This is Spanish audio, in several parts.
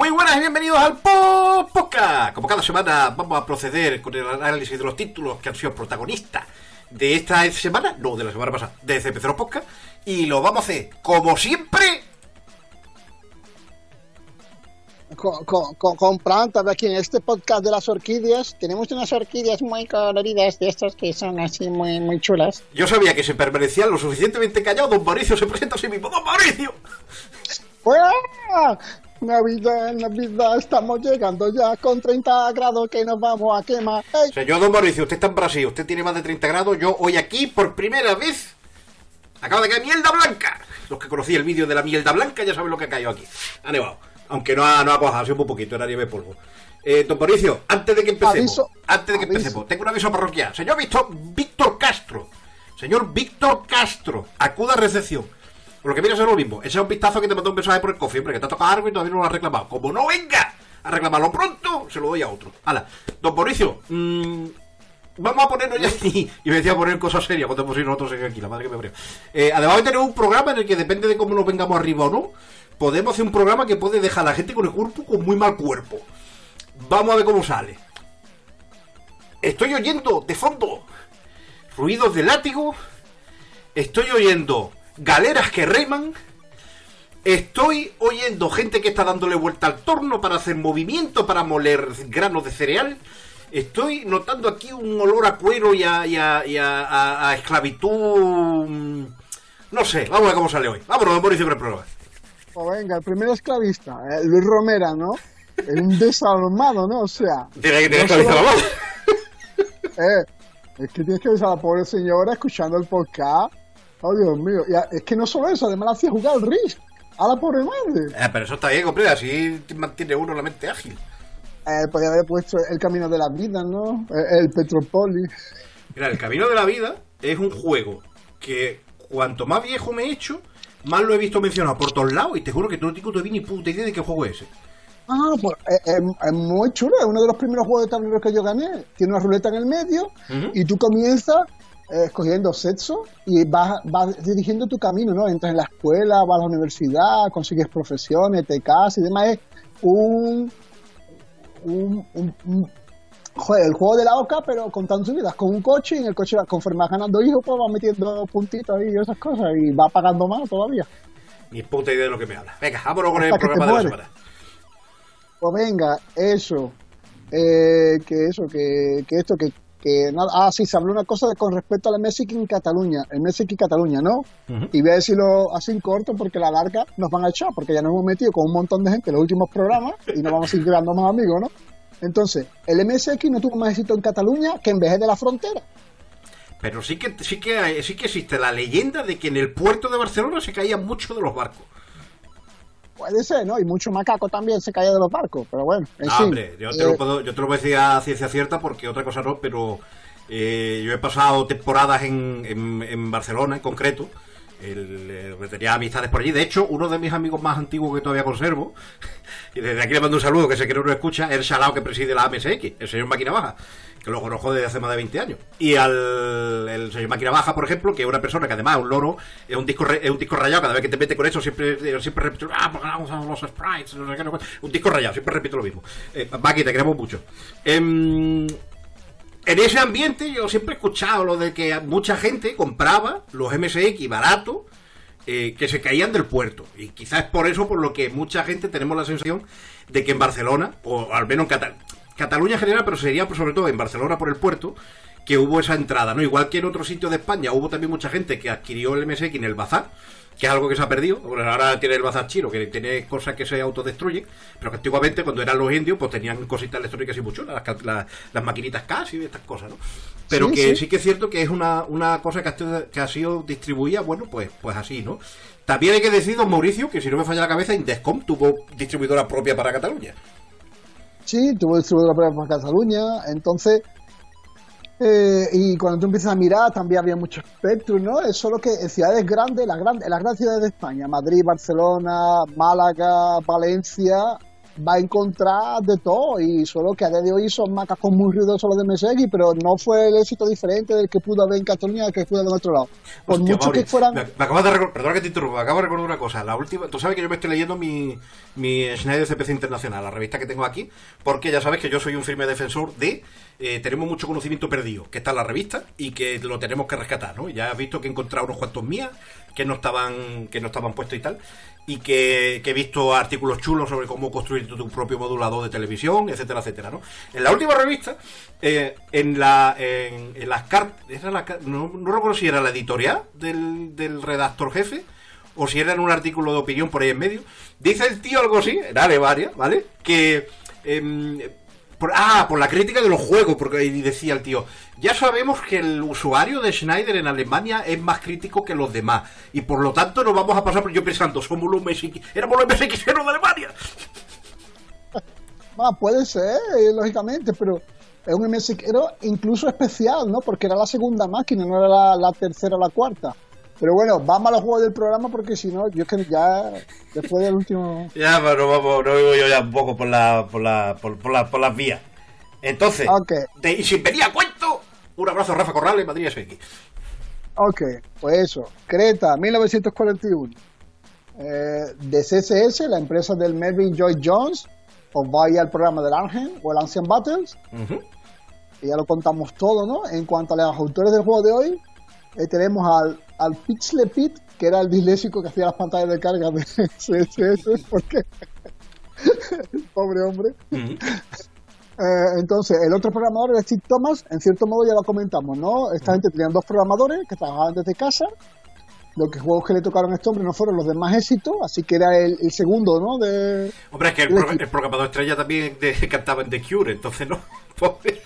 Muy buenas y bienvenidos al Podcast. Como cada semana vamos a proceder con el análisis de los títulos que han sido protagonistas de esta semana, no de la semana pasada, de CP0 Podcast. Y lo vamos a hacer, como siempre, con plantas. Aquí en este podcast de las orquídeas tenemos unas orquídeas muy coloridas, de estas que son así muy chulas. Yo sabía que si permanecía lo suficientemente callado, don Mauricio se presenta a sí mismo. ¡Don Mauricio! Navidad, estamos llegando ya con 30 grados que nos vamos a quemar. ¡Ey! Señor don Mauricio, usted está en Brasil, usted tiene más de 30 grados, yo hoy aquí por primera vez acaba de caer mierda blanca. Los que conocí el vídeo de la mierda blanca ya saben lo que ha caído aquí. Ha nevado, aunque no ha cuajado, ha sido muy poquito, era nieve de polvo. Don Mauricio, antes de que empecemos, tengo un aviso parroquial. Señor Víctor Castro, acuda a recepción. Por lo que viene a ser lo mismo, ese es un vistazo que te mandó un mensaje por el coffee, hombre, que te ha tocado algo y todavía no lo has reclamado. Como no venga a reclamarlo pronto, se lo doy a otro. Hala, don Mauricio, vamos a ponernos ya y me decía poner cosas serias cuando hemos ido nosotros aquí, la madre que me abrió. Además de tener un programa en el que depende de cómo nos vengamos arriba o no, podemos hacer un programa que puede dejar a la gente con el cuerpo con muy mal cuerpo. Vamos a ver cómo sale. Estoy oyendo de fondo ruidos de látigo, estoy oyendo galeras que reman, estoy oyendo gente que está dándole vuelta al torno para hacer movimiento, para moler granos de cereal. Estoy notando aquí un olor a cuero y a esclavitud. No sé, vamos a ver cómo sale hoy. Vámonos, don Mauricio, con el programa. Pues venga, el primer esclavista, Luis Romera, ¿no? Un desalmado, ¿no? O sea... Tiene que tener esclavista la voz. Es que tienes que ver a la pobre señora escuchando el podcast. Oh, Dios mío. Y es que no solo eso, además la hacía jugar al Risk a la pobre madre. Pero eso está bien, hombre, así mantiene uno la mente ágil. Podría haber puesto El Camino de la Vida, ¿no? El Petropolis. Mira, El Camino de la Vida es un juego que cuanto más viejo me he hecho, más lo he visto mencionado por todos lados y te juro que no tengo ni puta idea de qué juego es ese. Pues es muy chulo, es uno de los primeros juegos de tablero que yo gané. Tiene una ruleta en el medio y tú comienzas escogiendo sexo y vas dirigiendo tu camino, ¿no? Entras en la escuela, vas a la universidad, consigues profesiones, te casas y demás. Es el juego de la OCA, pero contando su vida, con un coche, y en el coche, conforme vas ganando hijos, pues vas metiendo puntitos ahí y esas cosas, y vas pagando más todavía. Ni puta idea de lo que me habla. Venga, vámonos con el programa de la semana. Pues venga, se habló una cosa con respecto al Messic en Cataluña, el Messic en Cataluña, ¿no? Y voy a decirlo así en corto porque a la larga nos van a echar, porque ya nos hemos metido con un montón de gente en los últimos programas y nos vamos a ir creando más amigos, ¿no? Entonces, el MSX no tuvo más éxito en Cataluña que en vez de la frontera. Pero sí que existe la leyenda de que en el puerto de Barcelona se caían muchos de los barcos. Puede ser, ¿no? Y mucho macaco también se caía de los barcos, pero bueno, en fin. Hombre, yo te lo puedo decir a ciencia cierta porque otra cosa no, pero yo he pasado temporadas en Barcelona en concreto. Tenía amistades por allí. De hecho, uno de mis amigos más antiguos que todavía conservo, y desde aquí le mando un saludo, que sé que no lo escucha, es el Salao que preside la AMSX, el señor Máquina Baja, que lo conozco desde hace más de 20 años. Y el señor Máquina Baja, por ejemplo, que es una persona que además es un loro, es un disco rayado, cada vez que te mete con eso siempre repito, porque vamos a los sprites, no sé qué, un disco rayado, siempre repito lo mismo. Maki, te queremos mucho. En ese ambiente yo siempre he escuchado lo de que mucha gente compraba los MSX baratos que se caían del puerto. Y quizás es por eso por lo que mucha gente tenemos la sensación de que en Barcelona, o al menos en Cataluña en general, pero sería sobre todo en Barcelona por el puerto, que hubo esa entrada, ¿no? Igual que en otros sitios de España hubo también mucha gente que adquirió el MSX en el bazar, que es algo que se ha perdido. Bueno, ahora tiene el bazar chino, que tiene cosas que se autodestruyen, pero que antiguamente, cuando eran los indios, pues tenían cositas electrónicas y mucho, las maquinitas CAS y estas cosas, ¿no? Pero sí que es cierto que es una cosa que ha sido distribuida, bueno, pues así, ¿no? También hay que decir, don Mauricio, que si no me falla la cabeza, Indescom tuvo distribuidora propia para Cataluña. Sí, tuvo distribuidora propia para Cataluña, entonces... y cuando tú empiezas a mirar también había mucho espectro, ¿no? Es solo que en ciudades grandes, las grandes ciudades de España, Madrid, Barcelona, Málaga, Valencia, va a encontrar de todo, y solo que a día de hoy son macacos muy ruidosos los de MSX, pero no fue el éxito diferente del que pudo haber en Cataluña al que pudo haber en otro lado. Por Hostia, mucho Mauri, que fueran... me acabas de recordar, perdona que te interrumpa, me acabo de recordar una cosa. La última, tú sabes que yo me estoy leyendo mi Schneider CPC Internacional, la revista que tengo aquí, porque ya sabes que yo soy un firme defensor de tenemos mucho conocimiento perdido, que está en la revista y que lo tenemos que rescatar, ¿no? Ya has visto que he encontrado unos cuantos mías que no estaban puestos y tal, y que he visto artículos chulos sobre cómo construir tu propio modulador de televisión, etcétera, etcétera, ¿no? En la última revista, en las cartas, no recuerdo si era la editorial del redactor jefe o si era en un artículo de opinión por ahí en medio, dice el tío algo así, en Alemania, ¿vale? Que por la crítica de los juegos, porque ahí decía el tío, ya sabemos que el usuario de Schneider en Alemania es más crítico que los demás, y por lo tanto nos vamos a pasar por yo pensando, éramos los MSXeros de Alemania. Puede ser, lógicamente, pero es un MSXero incluso especial, ¿no? Porque era la segunda máquina, no era la tercera o la cuarta. Pero bueno, vamos a los juegos del programa porque si no, yo es que ya después del último... Ya, pero vamos, no vivo yo ya un poco por las vías. Entonces, okay. Y sin venir a cuento, un abrazo a Rafa Corrales, Madrid SX. Ok, pues eso, Creta, 1941. De CSS, la empresa del Melvin Joy Jones, os vaya al programa del Argen o el Ancient Battles. Y ya lo contamos todo, ¿no? En cuanto a los autores del juego de hoy, tenemos al Pixle Pit, que era el disléxico que hacía las pantallas de carga de CSS, porque pobre hombre. Entonces, el otro programador era Steve Thomas, en cierto modo ya lo comentamos, ¿no? Esta gente tenían dos programadores que trabajaban desde casa. Los juegos que le tocaron a este hombre no fueron los de más éxito, así que era el segundo, ¿no? Hombre, es que el programador estrella también cantaba en The Cure, entonces no. Pobre.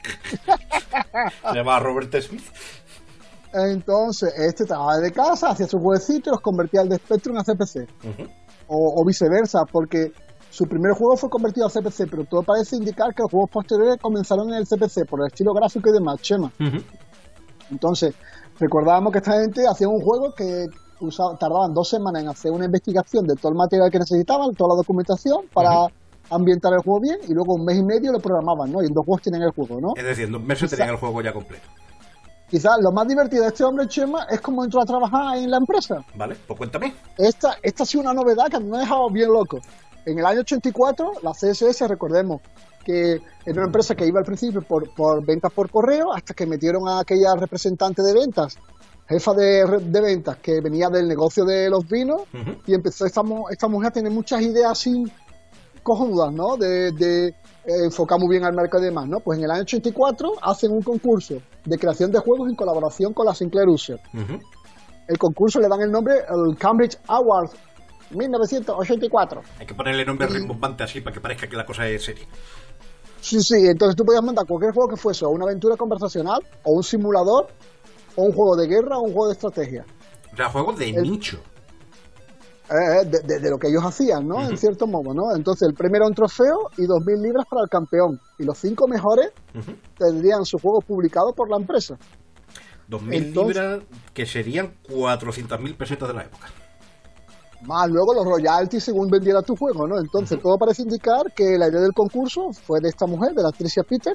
Se llamaba Robert Smith. Entonces, este trabajaba de casa, hacía sus jueguecitos y los convertía al de Spectrum a CPC. O viceversa, porque su primer juego fue convertido a CPC, pero todo parece indicar que los juegos posteriores comenzaron en el CPC, por el estilo gráfico y demás, Chema. Entonces, recordábamos que esta gente hacía un juego que tardaban 2 semanas en hacer una investigación de todo el material que necesitaban, toda la documentación, para ambientar el juego bien, y luego 1 mes y medio lo programaban, ¿no? Y en 2 juegos tienen el juego, ¿no? Es decir, en 2 meses tenían el juego ya completo. Quizás lo más divertido de este hombre, Chema, es cómo entró a trabajar en la empresa. Vale, pues cuéntame. Esta ha sido una novedad que me ha dejado bien loco. En el año 84, la CSS, recordemos que era una empresa que iba al principio por ventas por correo, hasta que metieron a aquella representante de ventas, jefa de ventas, que venía del negocio de los vinos, y empezó esta mujer a tener muchas ideas así cojonudas, ¿no? De enfocar muy bien al mercado y demás, ¿no? Pues en el año 84 hacen un concurso de creación de juegos en colaboración con la Sinclair User. El concurso le dan el nombre el Cambridge Awards 1984. Hay que ponerle nombre rimbombante así para que parezca que la cosa es seria. Sí, entonces tú podías mandar cualquier juego que fuese, o una aventura conversacional, o un simulador, o un juego de guerra, o un juego de estrategia. O sea, juegos de nicho. De lo que ellos hacían, ¿no? En cierto modo, ¿no? Entonces el premio era un trofeo y 2.000 libras para el campeón. Y los 5 mejores tendrían su juego publicado por la empresa. 2.000 libras, que serían 400.000 pesetas de la época. Más luego los royalties según vendiera tu juego, ¿no? Entonces todo parece indicar que la idea del concurso fue de esta mujer, de la Tricia Peter,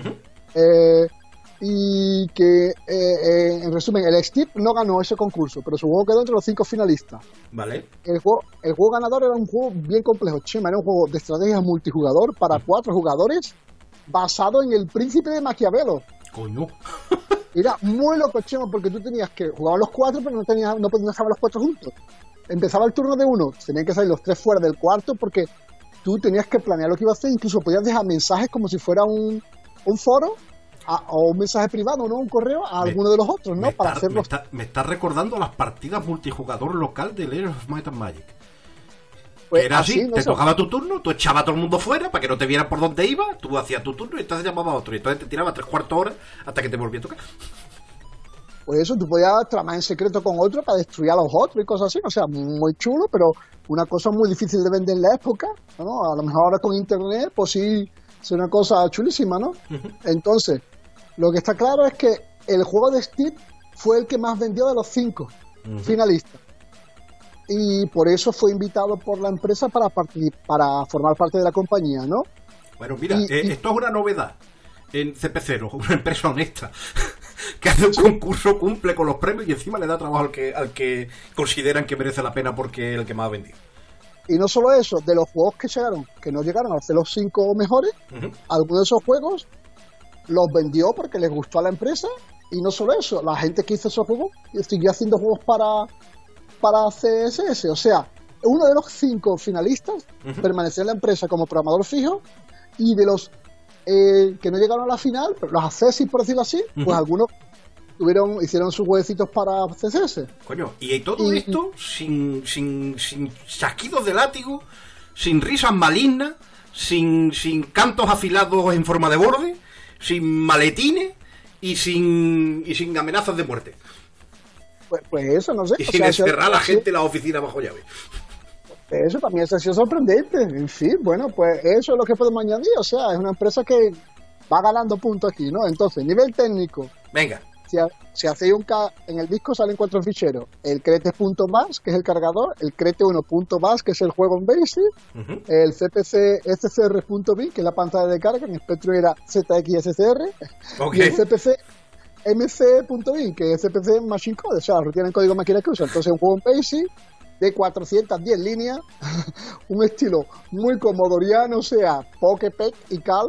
y que, en resumen, el Steve no ganó ese concurso, pero su juego quedó entre los 5 finalistas. Vale. El juego ganador era un juego bien complejo, Chema, era un juego de estrategia multijugador para 4 jugadores, basado en el Príncipe de Maquiavelo. Coño. Era muy loco, Chema, porque tú tenías que jugar los 4, pero no podías jugar los 4 juntos. Empezaba el turno de uno, tenían que salir los 3 fuera del cuarto, porque tú tenías que planear lo que iba a hacer, incluso podías dejar mensajes como si fuera un foro, o un mensaje privado, ¿no? Un correo a alguno de los otros, ¿no? Para hacerlo. Me está recordando las partidas multijugador local de Legends of Might and Magic. Pues era así, ¿no? te tocaba tu turno, tú echabas a todo el mundo fuera para que no te vieran por dónde iba, tú hacías tu turno y entonces llamaba a otro, y entonces te tiraba 3/4 horas hasta que te volvía a tocar. Pues eso, tú podías tramar en secreto con otro para destruir a los otros y cosas así, o sea, muy chulo, pero una cosa muy difícil de vender en la época, ¿no? A lo mejor ahora con internet, pues sí, es una cosa chulísima, ¿no? Entonces, lo que está claro es que el juego de Steve fue el que más vendió de los 5 finalistas. y por eso fue invitado por la empresa para formar parte de la compañía, ¿no? Bueno, mira, esto es una novedad en CP0, una empresa honesta que hace un concurso, cumple con los premios y encima le da trabajo al que consideran que merece la pena porque es el que más ha vendido. Y no solo eso, de los juegos que no llegaron a ser los 5 mejores, algunos de esos juegos los vendió porque les gustó a la empresa. Y no solo eso, la gente que hizo esos juegos siguió haciendo juegos para CSS. O sea, uno de los 5 finalistas permaneció en la empresa como programador fijo, y de los que no llegaron a la final, los accessis, por decirlo así, pues algunos hicieron sus huevecitos para CSS. Coño, y todo esto sin chasquidos de látigo, sin risas malignas, sin cantos afilados en forma de borde, sin maletines y sin amenazas de muerte. Pues eso, no sé. Y sin encerrar a la gente en la oficina bajo llave. Eso también ha sido sorprendente. En fin, bueno, pues eso es lo que podemos añadir. O sea, es una empresa que va ganando puntos aquí, ¿no? Entonces, nivel técnico. Venga. Si hacéis en el disco salen 4 ficheros. El crete.bas, que es el cargador, el crete1.bas, que es el juego en BASIC, el cpc scr.bin, que es la pantalla de carga, en Spectrum era ZXSCR, y el cpc mc.bin, que es CPC Machine Code, o sea, tienen código máquina que usa. Entonces, un juego en BASIC de 410 líneas, un estilo muy comodoriano, o sea, Pokepec y Cal.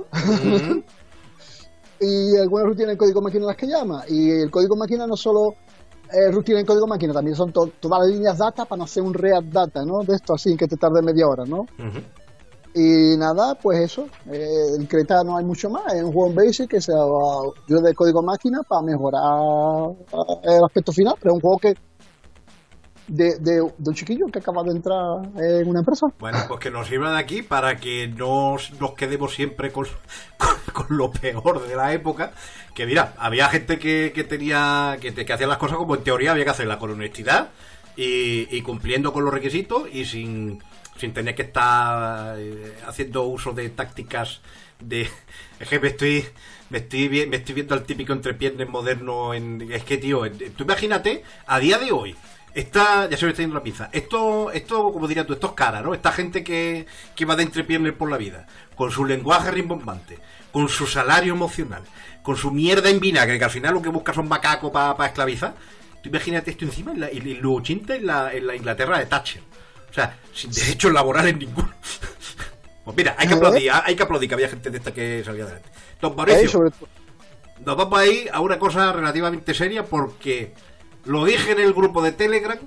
Y algunas rutinas en código máquina las que llama. Y el código máquina no solo rutina en código máquina, también son todas las líneas data para no hacer un React Data, ¿no? De esto así, que te tarde media hora, ¿no? Y nada, pues eso. El Creta no hay mucho más. Es un juego en Basic que se yo de código máquina para mejorar el aspecto final, pero es un juego que de un chiquillo que acaba de entrar en una empresa. Bueno, pues que nos sirva de aquí para que no nos quedemos siempre con lo peor de la época. Que mira, había gente que hacía las cosas como en teoría había que hacerlas, con honestidad y cumpliendo con los requisitos y sin tener que estar haciendo uso de tácticas de... Es que me estoy viendo al típico entrepiernes moderno. Es que, tío, tú imagínate, a día de hoy, ya se me está yendo la pinza. Esto, como dirías tú, esto es cara, ¿no? Esta gente que va de entrepiernes por la vida, con su lenguaje rimbombante, con su salario emocional, con su mierda en vinagre, que al final lo que busca son macacos para esclavizar. Tú imagínate esto encima en los 80 en la Inglaterra de Thatcher. O sea, sin derechos laborales ninguno. Pues mira, hay que aplaudir que había gente de esta que salía adelante. Don Mauricio, nos vamos a ir a una cosa relativamente seria porque lo dije en el grupo de Telegram,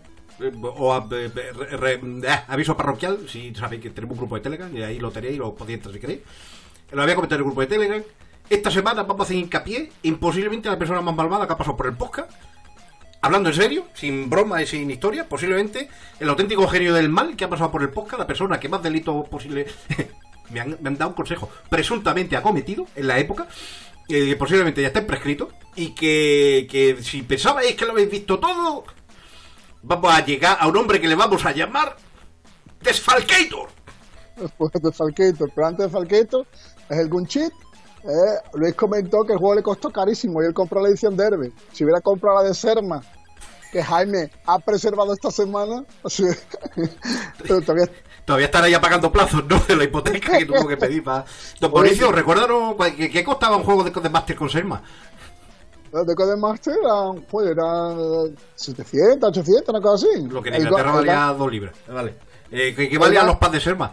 aviso parroquial, si sabéis que tenemos un grupo de Telegram, y ahí lo tenéis, lo podéis entrar si queréis. Lo había comentado en el grupo de Telegram. Esta semana vamos a hacer hincapié en posiblemente la persona más malvada que ha pasado por el podcast. Hablando en serio, sin broma y sin historia, posiblemente el auténtico genio del mal que ha pasado por el podcast, la persona que más delito posible me han dado un consejo, presuntamente ha cometido en la época, posiblemente ya esté prescrito, y que si pensabais que lo habéis visto todo, vamos a llegar a un hombre que le vamos a llamar Desfalcator. Pues Desfalcator, pero antes de Desfalcator es el Gunchit. Luis comentó que el juego le costó carísimo y él compró la edición de Herbe. Si hubiera comprado la de Serma, que Jaime ha preservado esta semana, pero todavía estará ya pagando plazos, ¿no? De la hipoteca que tuvo que pedir para... Don Mauricio, recuérdanos ¿qué costaba un juego de Codemaster con Serma? De Codemaster eran 700, 800, una cosa así. Lo que en Inglaterra valía 2 libras. Vale. ¿Qué valían los pads de Serma?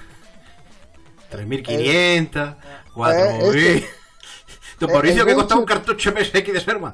3.500, 4.000. Don Mauricio, ¿qué costaba un cartucho MSX de Serma?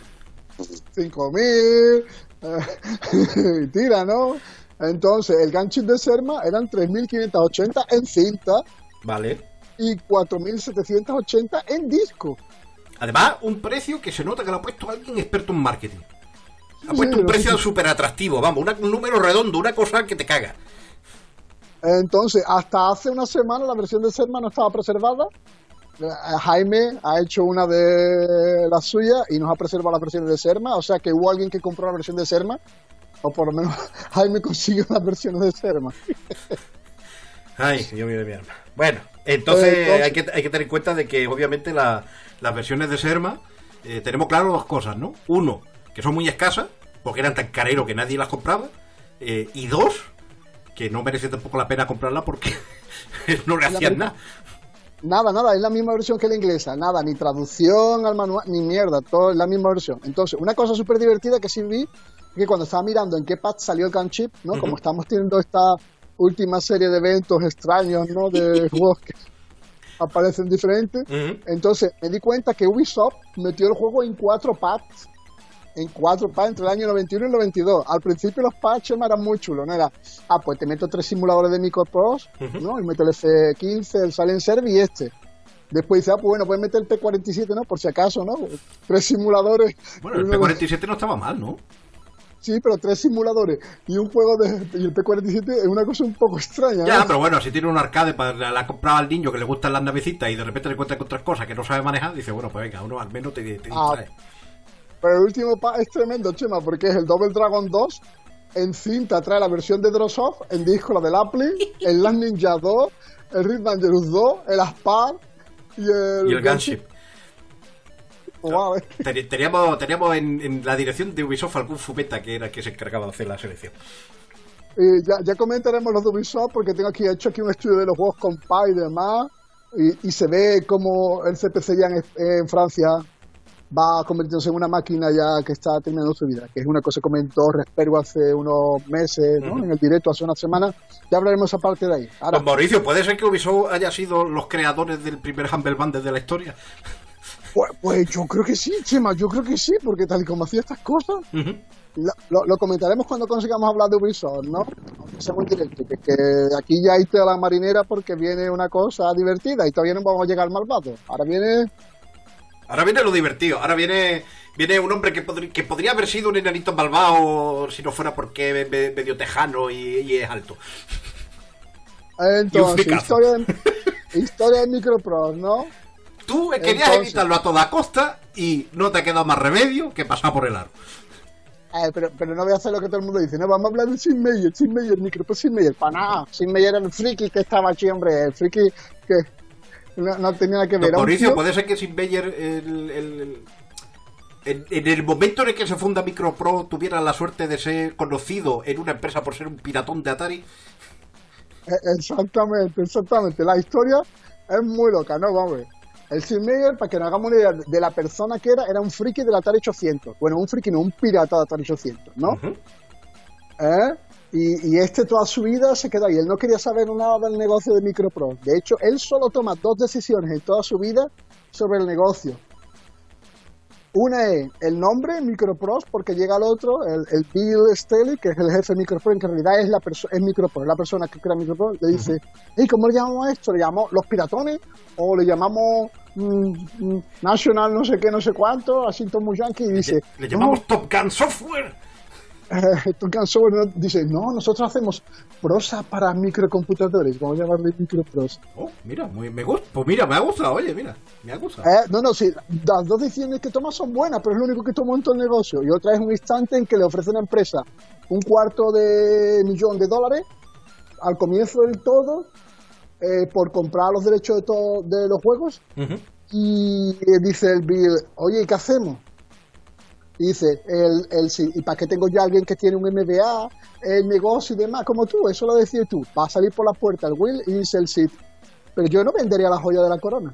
5.000. Y tira, ¿no? Entonces, el ganchito de Serma eran 3.580 en cinta. Vale. Y 4.780 en disco. Además, un precio que se nota que lo ha puesto alguien experto en marketing. Ha puesto un precio súper atractivo, vamos, un número redondo, una cosa que te caga. Entonces, hasta hace una semana la versión de Serma no estaba preservada. Jaime ha hecho una de las suyas y nos ha preservado las versiones de Serma. O sea que hubo alguien que compró la versión de Serma, o por lo menos Jaime consiguió las versiones de Serma. Ay, Dios mío de mi alma. Bueno, entonces hay que tener en cuenta de que obviamente las versiones de Serma tenemos claro 2 cosas, ¿no? Uno, que son muy escasas, porque eran tan careros que nadie las compraba. y 2, que no merece tampoco la pena comprarla porque no le hacían nada. Nada, es la misma versión que la inglesa, nada, ni traducción al manual, ni mierda, todo es la misma versión. Entonces, una cosa súper divertida que sí vi, que cuando estaba mirando en qué pad salió el Gunship, ¿no? Como estamos teniendo esta última serie de eventos extraños, ¿no? De juegos que aparecen diferentes, entonces me di cuenta que Ubisoft metió el juego en 4 pads, entre el año 91 y el 92. Al principio los patches eran muy chulos, ¿no? Era, pues te meto 3 simuladores de microprose, ¿no? Y meto el F15, el Silent Serve y este. Después dice, pues bueno, puedes meter el P47, ¿no? Por si acaso, ¿no? 3 simuladores. Bueno, el P47 no estaba mal, ¿no? Sí, pero 3 simuladores y un juego y el P47 es una cosa un poco extraña. Ya, ¿no? pero bueno, si tiene un arcade, la ha comprado al niño que le gustan las navecitas y de repente le encuentra con otras cosas que no sabe manejar, dice, bueno, pues venga, uno al menos te distrae. Pero el último es tremendo, Chema, porque es el Double Dragon 2. En cinta trae la versión de Drosoft, en disco la del Apple, el Last Ninja 2, el Rhythm Dangerous 2, el Aspar y el Gunship. Wow, teníamos en la dirección de Ubisoft algún fumeta que era el que se encargaba de hacer la selección. Ya comentaremos los de Ubisoft porque tengo hecho aquí un estudio de los juegos con PA y demás y se ve como el CPC ya en Francia va convirtiéndose en una máquina ya que está terminando su vida, que es una cosa que comentó Respero hace unos meses, ¿no? En el directo hace una semana. Ya hablaremos esa parte de ahí. Ahora, Don Mauricio, ¿puede ser que Ubisoft haya sido los creadores del primer Humble Bundle de la historia? Pues yo creo que sí, Chema, yo creo que sí, porque tal y como hacía estas cosas, lo comentaremos cuando consigamos hablar de Ubisoft, ¿no? Aunque sea muy directo, que aquí ya hay toda la marinera porque viene una cosa divertida y todavía no vamos a llegar al malvado. Ahora viene lo divertido, ahora viene un hombre que podría haber sido un enanito malvado si no fuera porque es medio tejano y es alto. Entonces, historia de Microprose, ¿no? Tú querías evitarlo a toda costa y no te ha quedado más remedio que pasar por el aro. Pero no voy a hacer lo que todo el mundo dice, no, vamos a hablar de Sid Meier, Microprose Sid Meier, para nada. Sid Meier era el friki que estaba aquí, hombre, el friki que no tenía nada que ver. Mauricio, puede ser que Sid Meier en el momento en el que se funda Microprose tuviera la suerte de ser conocido en una empresa por ser un piratón de Atari. Exactamente, la historia es muy loca, ¿no? Vamos a ver. El Sid Meier, para que nos hagamos una idea de la persona que era un friki del Atari 800. Bueno, un friki no, un pirata de Atari 800, ¿no? Y toda su vida se quedó ahí. Él no quería saber nada del negocio de Microprose. De hecho, él solo toma 2 decisiones en toda su vida sobre el negocio. Una es el nombre, Microprose, porque llega al otro, el Bill Staley, que es el jefe de Microprose, que en realidad es Microprose, la persona que crea Microprose, le dice, ¿y cómo le llamamos a esto? ¿Le llamamos Los Piratones? ¿O le llamamos National no sé qué, no sé cuánto? Así todo muy yankee, y dice... ¿Le llamamos Top Gun Software? Top Gun Software dice, no, nosotros hacemos prosa para microcomputadores, vamos a llamarle Microprosa. Oh, mira, me gusta. Pues mira, me ha gustado, oye, mira, me ha gustado. Sí, las 2 decisiones que toma son buenas, pero es lo único que tomó en todo el negocio. Y otra es un instante en que le ofrece a una empresa $250,000 al comienzo del todo por comprar los derechos de los juegos. Y dice el Bill, oye, ¿y qué hacemos? Y dice, sí, ¿y para qué tengo yo a alguien que tiene un MBA, el negocio y demás, como tú? Eso lo decías tú. Va a salir por la puerta el Will y dice el Sid, pero yo no vendería la joya de la corona.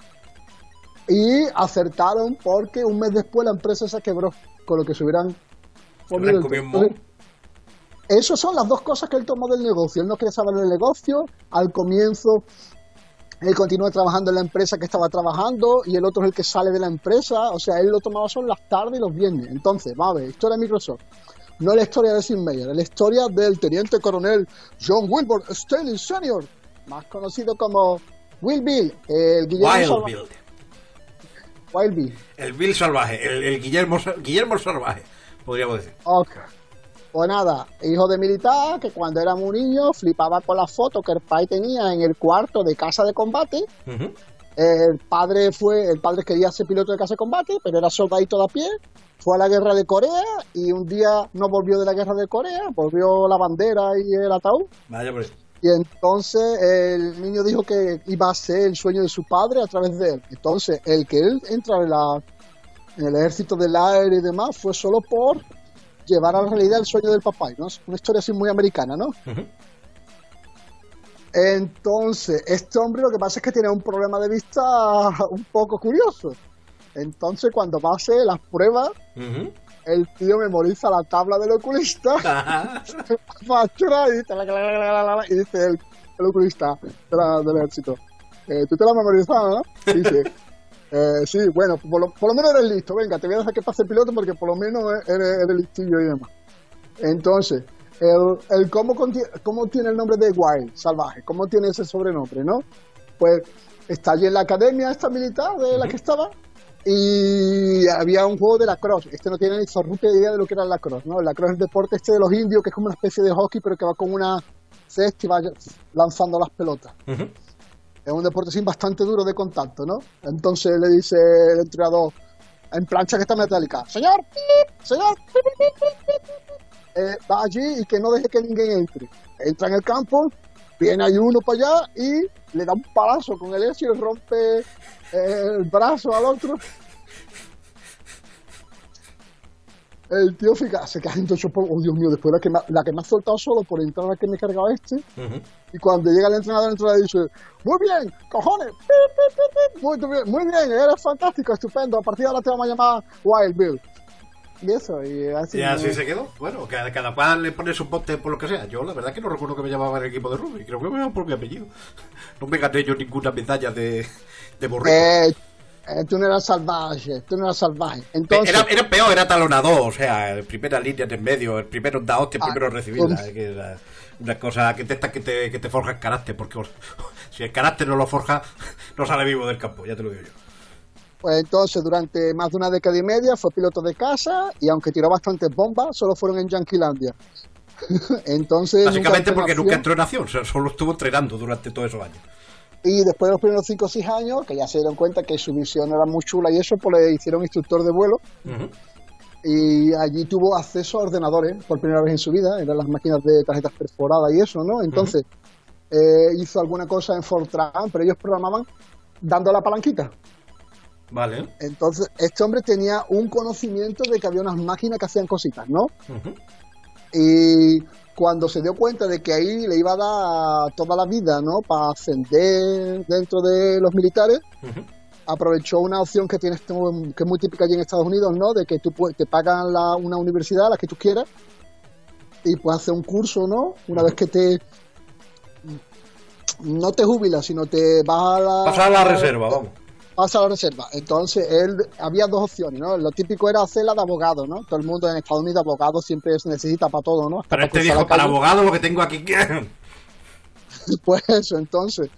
Y acertaron porque un mes después la empresa se quebró, con lo que se hubieran comido. Esas son las 2 cosas que él tomó del negocio. Él no quería saber del negocio. Al comienzo él continúa trabajando en la empresa que estaba trabajando y el otro es el que sale de la empresa. O sea, él lo tomaba solo las tardes y los viernes. Entonces, vamos a ver, historia de Microsoft. No es la historia de Sid Meier, es la historia del teniente coronel John Wilbur Staley Sr., más conocido como Wild Bill, el Guillermo Wild Bill. El Bill salvaje, el Guillermo salvaje, podríamos decir. Ok. Pues nada, hijo de militar, que cuando era un niño flipaba con las fotos que el padre tenía en el cuarto de casa de combate. El padre quería ser piloto de casa de combate, pero era soldadito de a pie. Fue a la guerra de Corea y un día no volvió de la guerra de Corea, volvió la bandera y el ataúd. Vaya por eso. Y entonces el niño dijo que iba a ser el sueño de su padre a través de él. Entonces, el que él entra en el ejército del aire y demás fue solo por llevar a la realidad el sueño del papá, ¿no? Es una historia así muy americana, ¿no? Uh-huh. Entonces, este hombre lo que pasa es que tiene un problema de vista un poco curioso. Entonces, cuando va a hacer las pruebas, uh-huh, el tío memoriza la tabla del oculista y dice el oculista del ejército, tú te la has memorizado, ¿no? Y dice, sí, bueno, por lo menos eres listo, venga, te voy a dejar que pase el piloto porque por lo menos eres listillo y demás. Entonces, ¿cómo tiene el nombre de Wild, salvaje? ¿Cómo tiene ese sobrenombre, no? Pues está allí en la academia esta militar de la que estaba, y había un juego de lacrosse. Este no tiene ni zorruta idea de lo que era el lacrosse, ¿no? El lacrosse es el deporte de los indios, que es como una especie de hockey, pero que va con una cesta y va lanzando las pelotas. Uh-huh. Es un deporte así bastante duro de contacto, ¿no? Entonces le dice el entrenador, en plancha que está metálica, señor, va allí y que no deje que ninguém entre. Entra en el campo, viene ahí uno para allá y le da un palazo con el eso y le rompe el brazo al otro. El tío se queda entonces, oh Dios mío, después la que me ha soltado solo por entrar a la que me cargaba este. Uh-huh. Y cuando llega el entrenador dice, muy bien, cojones, muy bien, eres fantástico, estupendo, a partir de ahora te vamos a llamar Wild Bill. Y eso, y así se quedó. Bueno, cada cual le pone su poste por lo que sea. Yo la verdad que no recuerdo que me llamaba el equipo de rugby, creo que me llamaba por mi apellido. No me gané yo ninguna medalla de borrego. Tú no eras salvaje. Entonces, era peor, era talonador, o sea, primera línea en el medio, el primero da hostia, el primero recibirla. Que era una cosa que te forja el carácter, porque si el carácter no lo forja, no sale vivo del campo, ya te lo digo yo. Pues entonces, durante más de una década y media fue piloto de caza, y aunque tiró bastantes bombas, solo fueron en Yanquilandia. Entonces, básicamente porque nunca entró en acción, solo estuvo entrenando durante todos esos años. Y después de los primeros 5 o 6 años, que ya se dieron cuenta que su misión era muy chula y eso, pues le hicieron instructor de vuelo. Uh-huh. Y allí tuvo acceso a ordenadores por primera vez en su vida, eran las máquinas de tarjetas perforadas y eso, ¿no? Entonces, uh-huh, hizo alguna cosa en Fortran, pero ellos programaban dando la palanquita. Vale. Entonces, este hombre tenía un conocimiento de que había unas máquinas que hacían cositas, ¿no? Uh-huh. Y cuando se dio cuenta de que ahí le iba a dar toda la vida, ¿no?, para ascender dentro de los militares, uh-huh, aprovechó una opción que tienes, que es muy típica allí en Estados Unidos, ¿no?, de que te pagan una universidad, la que tú quieras, y puedes hacer un curso, ¿no?, una vez que no te jubilas, sino te vas pasar a la reserva, vamos. Pasa a la reserva. Entonces, había 2 opciones, ¿no? Lo típico era hacerla de abogado, ¿no? Todo el mundo en Estados Unidos, abogado siempre se necesita para todo, ¿no? Pero este dijo, para abogado lo que tengo aquí. Pues eso, entonces,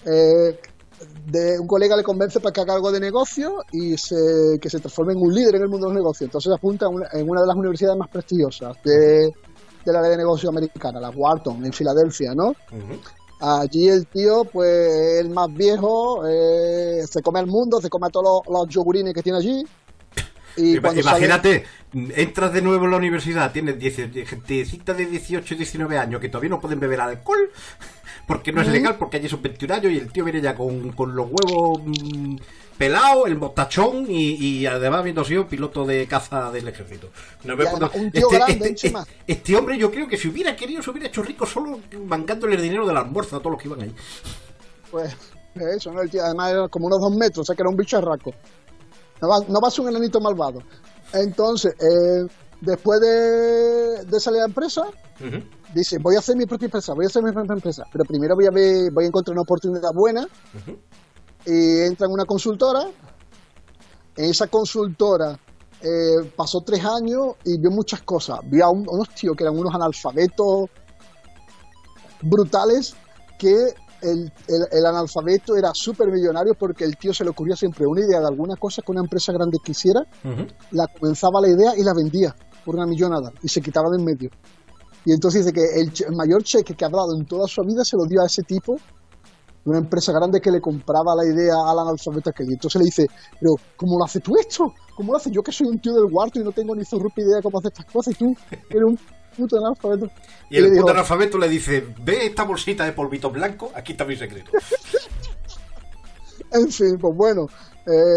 un colega le convence para que haga algo de negocio y que se transforme en un líder en el mundo de los negocios. Entonces apunta en una de las universidades más prestigiosas del área de negocio americana, la Wharton, en Filadelfia, ¿no? Uh-huh. Allí el tío, pues el más viejo, se come el mundo, se come a todos los yogurines que tiene allí. Y imagínate, entras de nuevo en la universidad, tienes gentecita de 18 y 19 años que todavía no pueden beber alcohol porque no es legal, porque allí son 21 años y el tío viene ya con los huevos pelados, el mostachón y además habiendo sido piloto de caza del ejército. Un tío grande, este hombre, yo creo que si hubiera querido se hubiera hecho rico solo bancándole el dinero del almuerzo a todos los que iban ahí. Pues eso, ¿no? El tío además era como unos 2 metros, o sea que era un bicharraco. No va a ser un enanito malvado. Entonces, después de salir a la empresa, uh-huh, dice, voy a hacer mi propia empresa. Pero primero voy a encontrar una oportunidad buena. Uh-huh. Y entra en una consultora. En esa consultora pasó 3 años y vio muchas cosas. Vio a unos tíos que eran unos analfabetos brutales, que el analfabeto era súper millonario porque el tío se le ocurría siempre una idea de alguna cosa que una empresa grande quisiera, uh-huh, la comenzaba la idea y la vendía por una millonada y se quitaba de en medio. Y entonces dice que el mayor cheque que ha dado en toda su vida se lo dio a ese tipo de una empresa grande que le compraba la idea al analfabeto aquel. Y entonces le dice, pero ¿cómo lo haces tú esto? ¿Cómo lo haces? Yo que soy un tío del Wharton y no tengo ni zorrupa idea de cómo hacer estas cosas, y tú eres un puto analfabeto. Y el puto analfabeto le dice, ve esta bolsita de polvito blanco, aquí está mi secreto. En fin, pues bueno,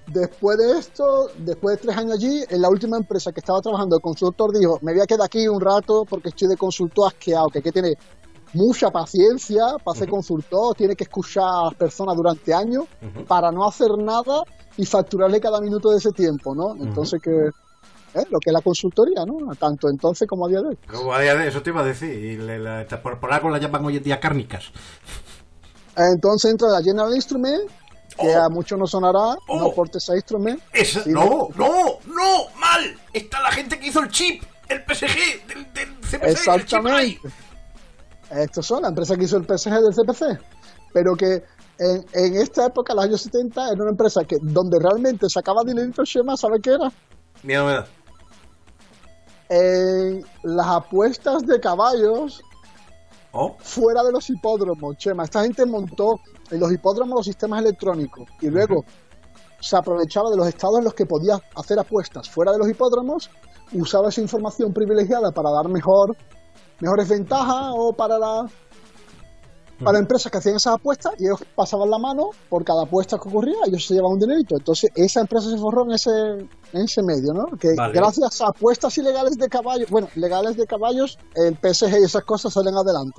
Después de esto, después de 3 años allí, en la última empresa que estaba trabajando de consultor, dijo, me voy a quedar aquí un rato porque estoy de consultor asqueado, que hay que tener mucha paciencia para ser consultor, tiene que escuchar a las personas durante años para no hacer nada y facturarle cada minuto de ese tiempo, ¿no? Entonces, lo que es la consultoría, ¿no? Tanto entonces como a día de hoy. Como a día de hoy, eso te iba a decir, y por algo la llaman hoy en día cárnicas. Entonces entra la General Instrument, que a muchos no sonará, no por Texas Instruments. No, mal. Está la gente que hizo el chip, el PSG del CPC. Exactamente. Estos son la empresa que hizo el PSG del CPC. Pero que en esta época, en los años 70, era una empresa que donde realmente sacaba dinerito Chema, ¿sabe qué era? Miedo me da. En las apuestas de caballos fuera de los hipódromos, Chema. Esta gente montó en los hipódromos los sistemas electrónicos y luego se aprovechaba de los estados en los que podía hacer apuestas fuera de los hipódromos, usaba esa información privilegiada para dar mejores ventajas o para empresas que hacían esas apuestas, y ellos pasaban la mano por cada apuesta que ocurría, ellos se llevaban un dinerito. Entonces esa empresa se forró en ese medio, ¿no? Que gracias a apuestas ilegales de caballos, legales de caballos, el PSG y esas cosas salen adelante.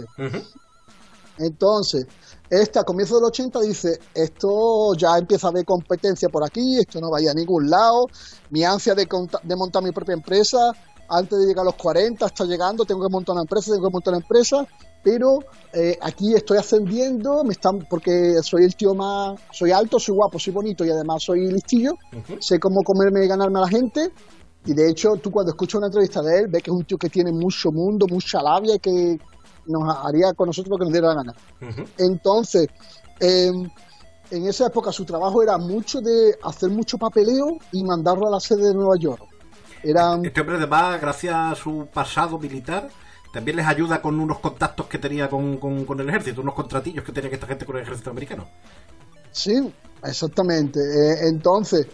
Entonces, a comienzos del 80 dice, esto ya empieza a haber competencia por aquí, esto no vaya a ningún lado, mi ansia de montar mi propia empresa, antes de llegar a los 40 está llegando, tengo que montar una empresa, pero aquí estoy ascendiendo, porque soy el tío más, soy alto, soy guapo, soy bonito y además soy listillo, sé cómo comerme y ganarme a la gente, y de hecho tú cuando escuchas una entrevista de él ves que es un tío que tiene mucho mundo, mucha labia y que nos haría con nosotros lo que nos diera la gana. Entonces, en esa época su trabajo era mucho de hacer mucho papeleo y mandarlo a la sede de Nueva York. Este hombre además, gracias a su pasado militar, también les ayuda con unos contactos que tenía con el ejército, unos contratillos que tenía esta gente con el ejército americano. Sí, exactamente. Entonces,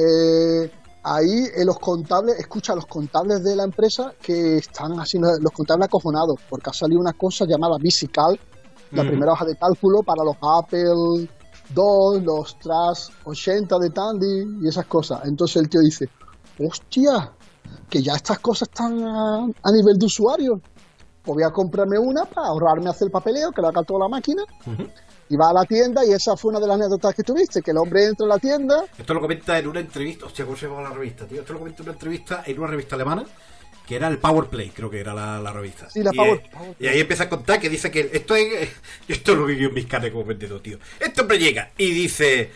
ahí los contables de la empresa que están haciendo, los contables acojonados, porque ha salido una cosa llamada VisiCalc, la primera hoja de cálculo para los Apple II, los TRAS 80 de Tandy y esas cosas. Entonces el tío dice, hostia, que ya estas cosas están a nivel de usuario. Pues voy a comprarme una para ahorrarme hacer el papeleo, que lo haga toda la máquina. Y va a la tienda, y esa fue una de las anécdotas que tuviste, que el hombre entra en la tienda. Esto lo comenta en una entrevista, hostia, ¿cómo se llama la revista, tío? Esto lo comenta en una entrevista en una revista alemana, que era el Powerplay, creo que era la revista. Sí, la Powerplay. Y ahí empieza a contar que dice que esto es lo que yo en mis carnes como vendedor, tío. Este hombre llega y dice,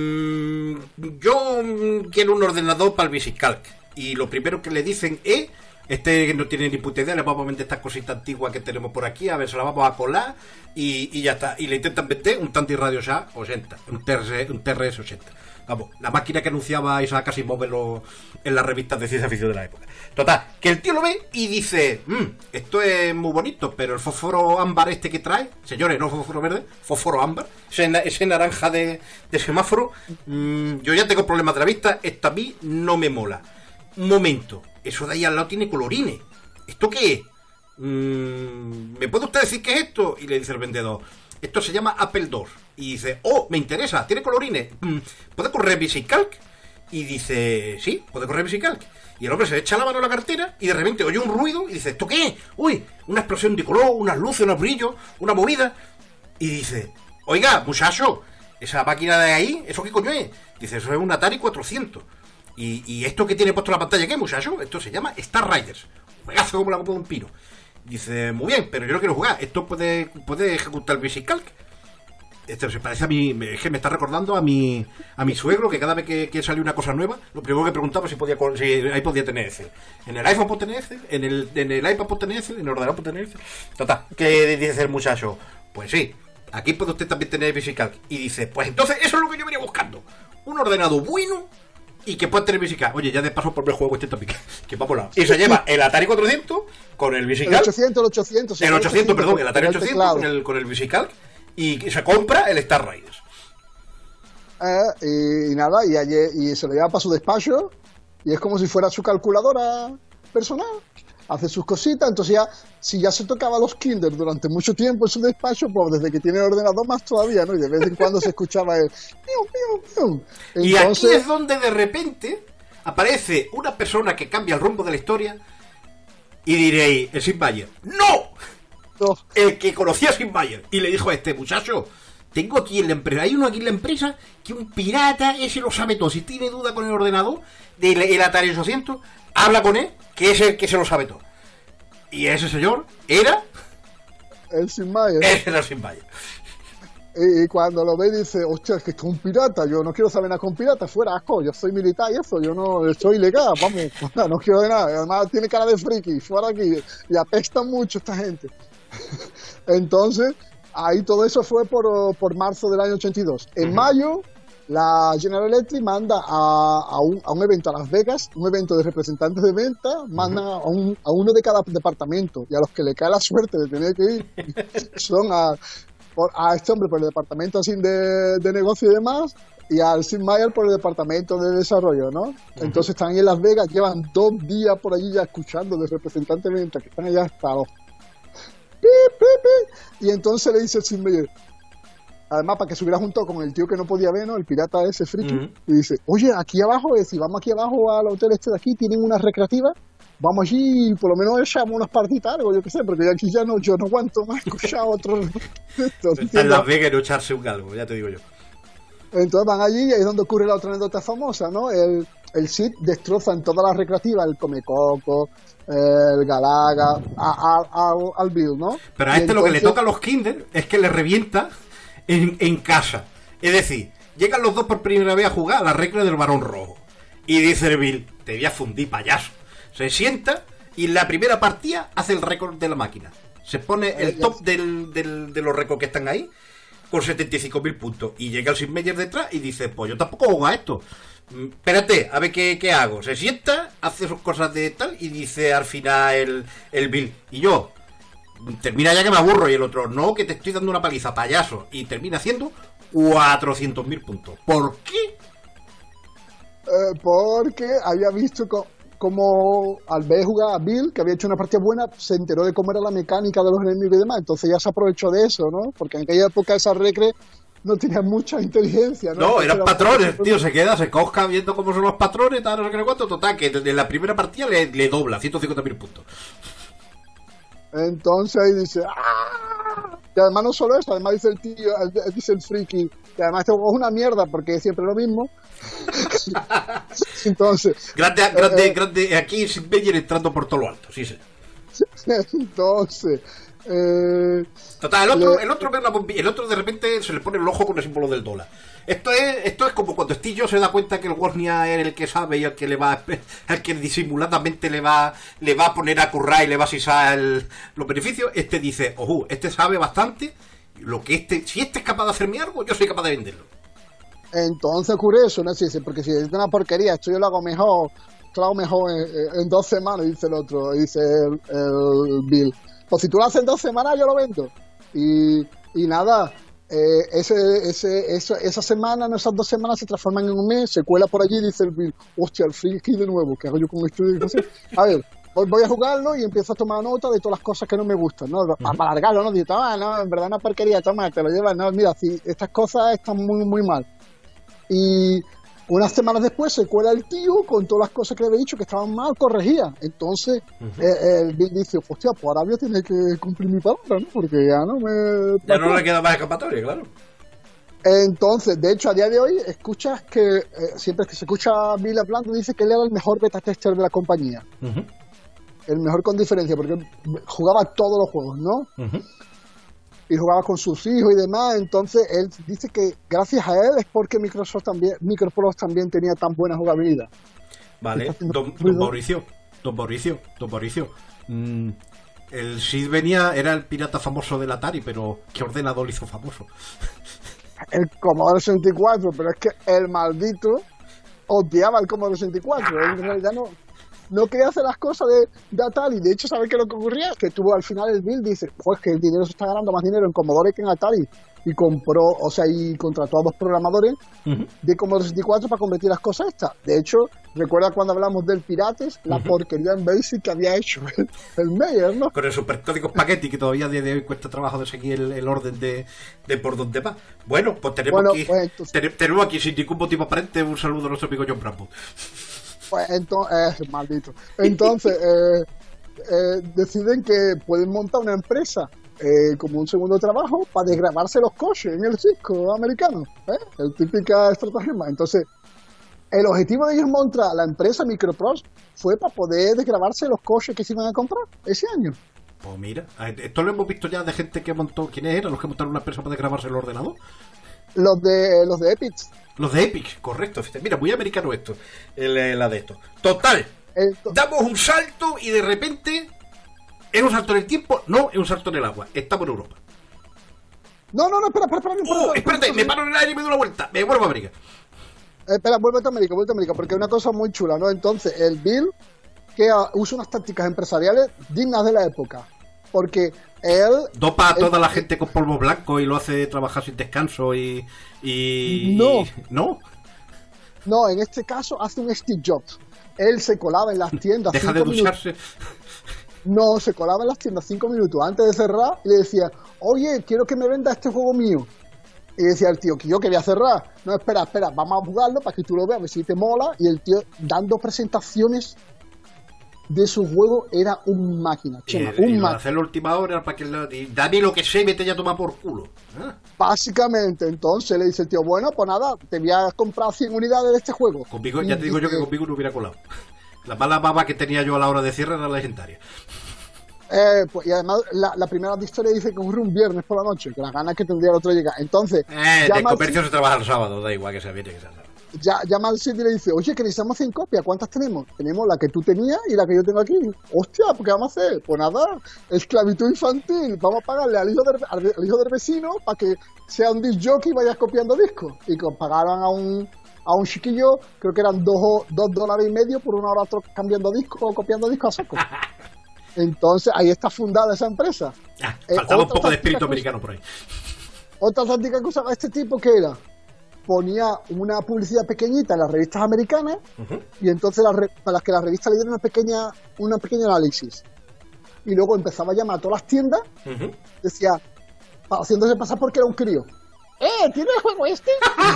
yo quiero un ordenador para el VisiCalc. Y lo primero que le dicen es, este no tiene ni puta idea, le vamos a vender estas cositas antiguas que tenemos por aquí, a ver, se la vamos a colar y ya está. Y le intentan vender un Tandy Radio Shack 80, un TRS 80. Vamos, la máquina que anunciaba Isaac Asimov en las revistas de ciencia ficción de la época. Total, que el tío lo ve y dice, esto es muy bonito, pero el fósforo ámbar este que trae, señores, no fósforo verde, fósforo ámbar, ese naranja de semáforo, yo ya tengo problemas de la vista, esto a mí no me mola. Un momento, eso de ahí al lado tiene colorines. ¿Esto qué es? ¿Me puede usted decir qué es esto? Y le dice el vendedor, esto se llama Apple II. Y dice, me interesa, tiene colorines. ¿Puede correr VisiCalc? Y dice, sí, puede correr VisiCalc. Y el hombre se echa la mano a la cartera y de repente oye un ruido y dice, ¿esto qué es? Uy, una explosión de color, unas luces, unos brillos, una movida. Y dice, oiga, muchacho, esa máquina de ahí, ¿eso qué coño es? Dice, eso es un Atari 400. ¿Y esto que tiene puesto en la pantalla qué, muchacho? Esto se llama Star Riders. Un juegazo como la copa de un pino. Dice, muy bien, pero yo no quiero jugar. ¿Esto puede ejecutar el VisiCalc? Esto se parece a mí, es que me está recordando a mi suegro, que cada vez que salió una cosa nueva, lo primero que preguntaba si ahí podía tener Excel. En el iPhone puede tener Excel, en el iPad puede tener Excel, en el ordenador puede tener Excel. Total, ¿qué dice el muchacho? Pues sí, aquí puede usted también tener VisiCalc. Y dice, pues entonces eso es lo que yo venía buscando. Un ordenador bueno y que pueda tener VisiCalc. Oye, ya de paso por el juego este también, que va por lado. Y se lleva el Atari 400 con el VisiCalc. El 800, perdón, el Atari 800 con el VisiCalc. Y se compra el Star Riders. Y nada, y se lo lleva para su despacho. Y es como si fuera su calculadora personal. hace sus cositas, entonces ya, si ya se tocaba los Kinder durante mucho tiempo en su despacho, pues desde que tiene el ordenador más todavía, ¿no? Y de vez en cuando se escuchaba el piu, piu, piu. Entonces, y aquí es donde de repente aparece una persona que cambia el rumbo de la historia y diréis, el Sid Meier. ¡No! no, El que conocía a Sid Meier y le dijo a este muchacho, tengo aquí en la empresa, hay uno aquí en la empresa que un pirata, ese lo sabe todo. Si tiene duda con el ordenador del Atari 800, habla con él, que es el que se lo sabe todo. Y ese señor era el Sid Meier. Era Sid Meier. Y cuando lo ve dice, hostia, es que esto es un pirata, yo no quiero saber nada con piratas, fuera asco, yo soy militar y eso, yo no soy ilegal, vamos, no quiero de nada, además tiene cara de friki, fuera aquí, y apesta mucho esta gente. Entonces, ahí todo eso fue por marzo del año 82. En mayo, la General Electric manda a un evento a Las Vegas, un evento de representantes de venta, manda a uno de cada departamento, y a los que le cae la suerte de tener que ir son a este hombre por el departamento así de negocio y demás, y al Sid Meier por el departamento de desarrollo, ¿no? Entonces están ahí en Las Vegas, llevan 2 días por allí ya escuchando de representantes de venta, que están allá hasta los pi, pi, pi. Y entonces le dice el Sid Meier, además para que se hubiera juntado con el tío que no podía ver, ¿no? El pirata ese friki, y dice, oye, aquí abajo, si vamos aquí abajo al hotel este de aquí, tienen una recreativa, vamos allí y por lo menos echamos unas partitas, algo, yo qué sé, porque aquí ya yo no aguanto más escuchar otro. Está en Las Vegas y no echarse un galgo, ya te digo yo. Entonces van allí y ahí es donde ocurre la otra anécdota famosa, ¿no? El Sid destroza en todas las recreativas el Comecoco, el Galaga, al Bill, ¿no? Pero a este lo que le toca a los Kinder es que le revienta en casa. Es decir, llegan los dos por primera vez a jugar a la recreo del Barón Rojo. Y dice el Bill, te voy a fundir, payaso. Se sienta y en la primera partida hace el récord de la máquina. Se pone el top de los récords que están ahí con 75.000 puntos. Y llega el Sid Meier detrás y dice, pues yo tampoco juego a esto. Espérate, a ver qué hago. Se sienta, hace sus cosas de tal y dice al final el Bill. Y yo, termina ya que me aburro. Y el otro, no, que te estoy dando una paliza, payaso. Y termina haciendo 400.000 puntos. ¿Por qué? Porque había visto como al ver jugar a Bill, que había hecho una partida buena, se enteró de cómo era la mecánica de los enemigos y demás, entonces ya se aprovechó de eso, ¿no? Porque en aquella época esa recre no tenía mucha inteligencia, ¿no? No, eran patrones, tío, se cosca viendo cómo son los patrones, tal, no sé qué cuánto, total, que desde la primera partida le dobla 150.000 puntos. Entonces ahí dice, ¡ah! Y además no solo eso, además dice el tío, dice el friki, que además este juego es una mierda porque es siempre lo mismo. Entonces grande, aquí Sid Meier entrando por todo lo alto, sí. Entonces total, el otro ve una bombilla, el otro de repente se le pone el ojo con el símbolo del dólar. Esto es como cuando Steve Jobs se da cuenta que el Wozniak es el que sabe y el que disimuladamente le va a poner a currar y le va a sisar los beneficios. Este dice, ojo, este sabe bastante, si este es capaz de hacerme algo, yo soy capaz de venderlo. Entonces ocurre eso, ¿no? Sí, porque si es una porquería, esto yo lo hago mejor, en 2 semanas, dice el otro, dice el Bill. Pues si tú lo haces en 2 semanas, yo lo vendo. Y nada, esa semana, no, esas 2 semanas se transforman en un mes, se cuela por allí y dice el Bill, hostia, el friki de nuevo, ¿qué hago yo con esto? A ver, voy a jugarlo y empiezo a tomar nota de todas las cosas que no me gustan, ¿no? Para alargarlo, ¿no? Digo, no, en verdad una porquería, toma, te lo llevas, no, mira, si estas cosas están muy, muy mal. Y unas semanas después se cuela el tío con todas las cosas que le había dicho que estaban mal, corregía. Entonces el Bill dice, hostia, pues ahora voy a tener que cumplir mi palabra, ¿no? Porque ya no le queda más escapatoria, claro. Entonces, de hecho, a día de hoy escuchas que siempre que se escucha a Bill hablando, dice que él era el mejor beta tester de la compañía. El mejor con diferencia, porque jugaba todos los juegos, ¿no? Y jugaba con sus hijos y demás, entonces él dice que gracias a él es porque Microsoft también tenía tan buena jugabilidad. Vale, don Mauricio, el Sid era el pirata famoso del Atari, pero ¿qué ordenador lo hizo famoso? El Commodore 64, pero es que el maldito odiaba el Commodore 64, él en realidad no quería hacer las cosas de Atari. De hecho, ¿sabes qué es lo que ocurría? Que tuvo al final el Bill dice, pues que el dinero se está ganando más dinero en Commodore que en Atari. y compró, o sea, y contrató a 2 programadores de Commodore 64 para convertir las cosas estas. De hecho, recuerda cuando hablamos del Pirates, la porquería en Basic que había hecho el Meyer, ¿no? Con el supercódigo Spaghetti, que todavía a día de hoy cuesta trabajo de seguir el orden de por donde va. Bueno, pues tenemos tenemos aquí sin ningún motivo aparente un saludo a nuestro amigo John Brambo. Pues entonces, maldito. Entonces, deciden que pueden montar una empresa como un segundo trabajo para desgravarse los coches en el circo americano, el típica estratagema. Entonces, el objetivo de ellos montar la empresa Microprose fue para poder desgravarse los coches que se iban a comprar ese año. Pues mira, esto lo hemos visto ya de gente que montó. ¿Quiénes eran los que montaron una empresa para desgravarse el ordenador? Los de Epic. Los de Epic, correcto. Mira, muy americano esto, la de esto. Total, damos un salto y de repente... ¿Es un salto en el tiempo? No, es un salto en el agua. Estamos en Europa. No, espera. Espérate, me paro en el aire y me doy una vuelta. Me vuelvo a América. Espera, vuelve a América, porque es una cosa muy chula, ¿no? Entonces, el Bill que usa unas tácticas empresariales dignas de la época. Porque él... Dopa a toda la gente con polvo blanco y lo hace trabajar sin descanso y... ¿No? No, en este caso hace un Steve Jobs. Él se colaba en las tiendas... Deja de ducharse... No, se colaba en las tiendas 5 minutos antes de cerrar y le decía, oye, quiero que me venda este juego mío. Y decía el tío, que yo quería cerrar. No, espera, vamos a jugarlo para que tú lo veas, a ver si te mola. Y el tío dando presentaciones de su juego era un máquina. Chema, hacer la última hora para que dame lo que sé y vete ya a tomar por culo. Básicamente, entonces le dice el tío, bueno, pues nada, te voy a comprar 100 unidades de este juego. Conmigo, ya te digo yo que conmigo no hubiera colado. La mala baba que tenía yo a la hora de cierre era legendaria. Pues, y además la primera historia dice que ocurre un viernes por la noche, que las ganas que tendría el otro llegar. Entonces, de comercio se trabaja el sábado, da igual que sea viernes que sea sábado. Llama al sitio y le dice, oye, que necesitamos 100 copias, ¿cuántas tenemos? Tenemos la que tú tenías y la que yo tengo aquí. Hostia, ¿pues qué vamos a hacer? Pues nada, esclavitud infantil, vamos a pagarle al hijo del vecino para que sea un disc jockey y vayas copiando discos. Y que pagaran a un chiquillo, creo que eran $2.50 por una hora cambiando discos o copiando discos a saco. Entonces, ahí está fundada esa empresa. Faltaba un poco de espíritu americano por ahí. Otra táctica que usaba este tipo, que era, ponía una publicidad pequeñita en las revistas americanas, y entonces para que las revistas le dieran una pequeña análisis. Y luego empezaba a llamar a todas las tiendas, decía, haciéndose pasar porque era un crío. ¿Tiene el juego este?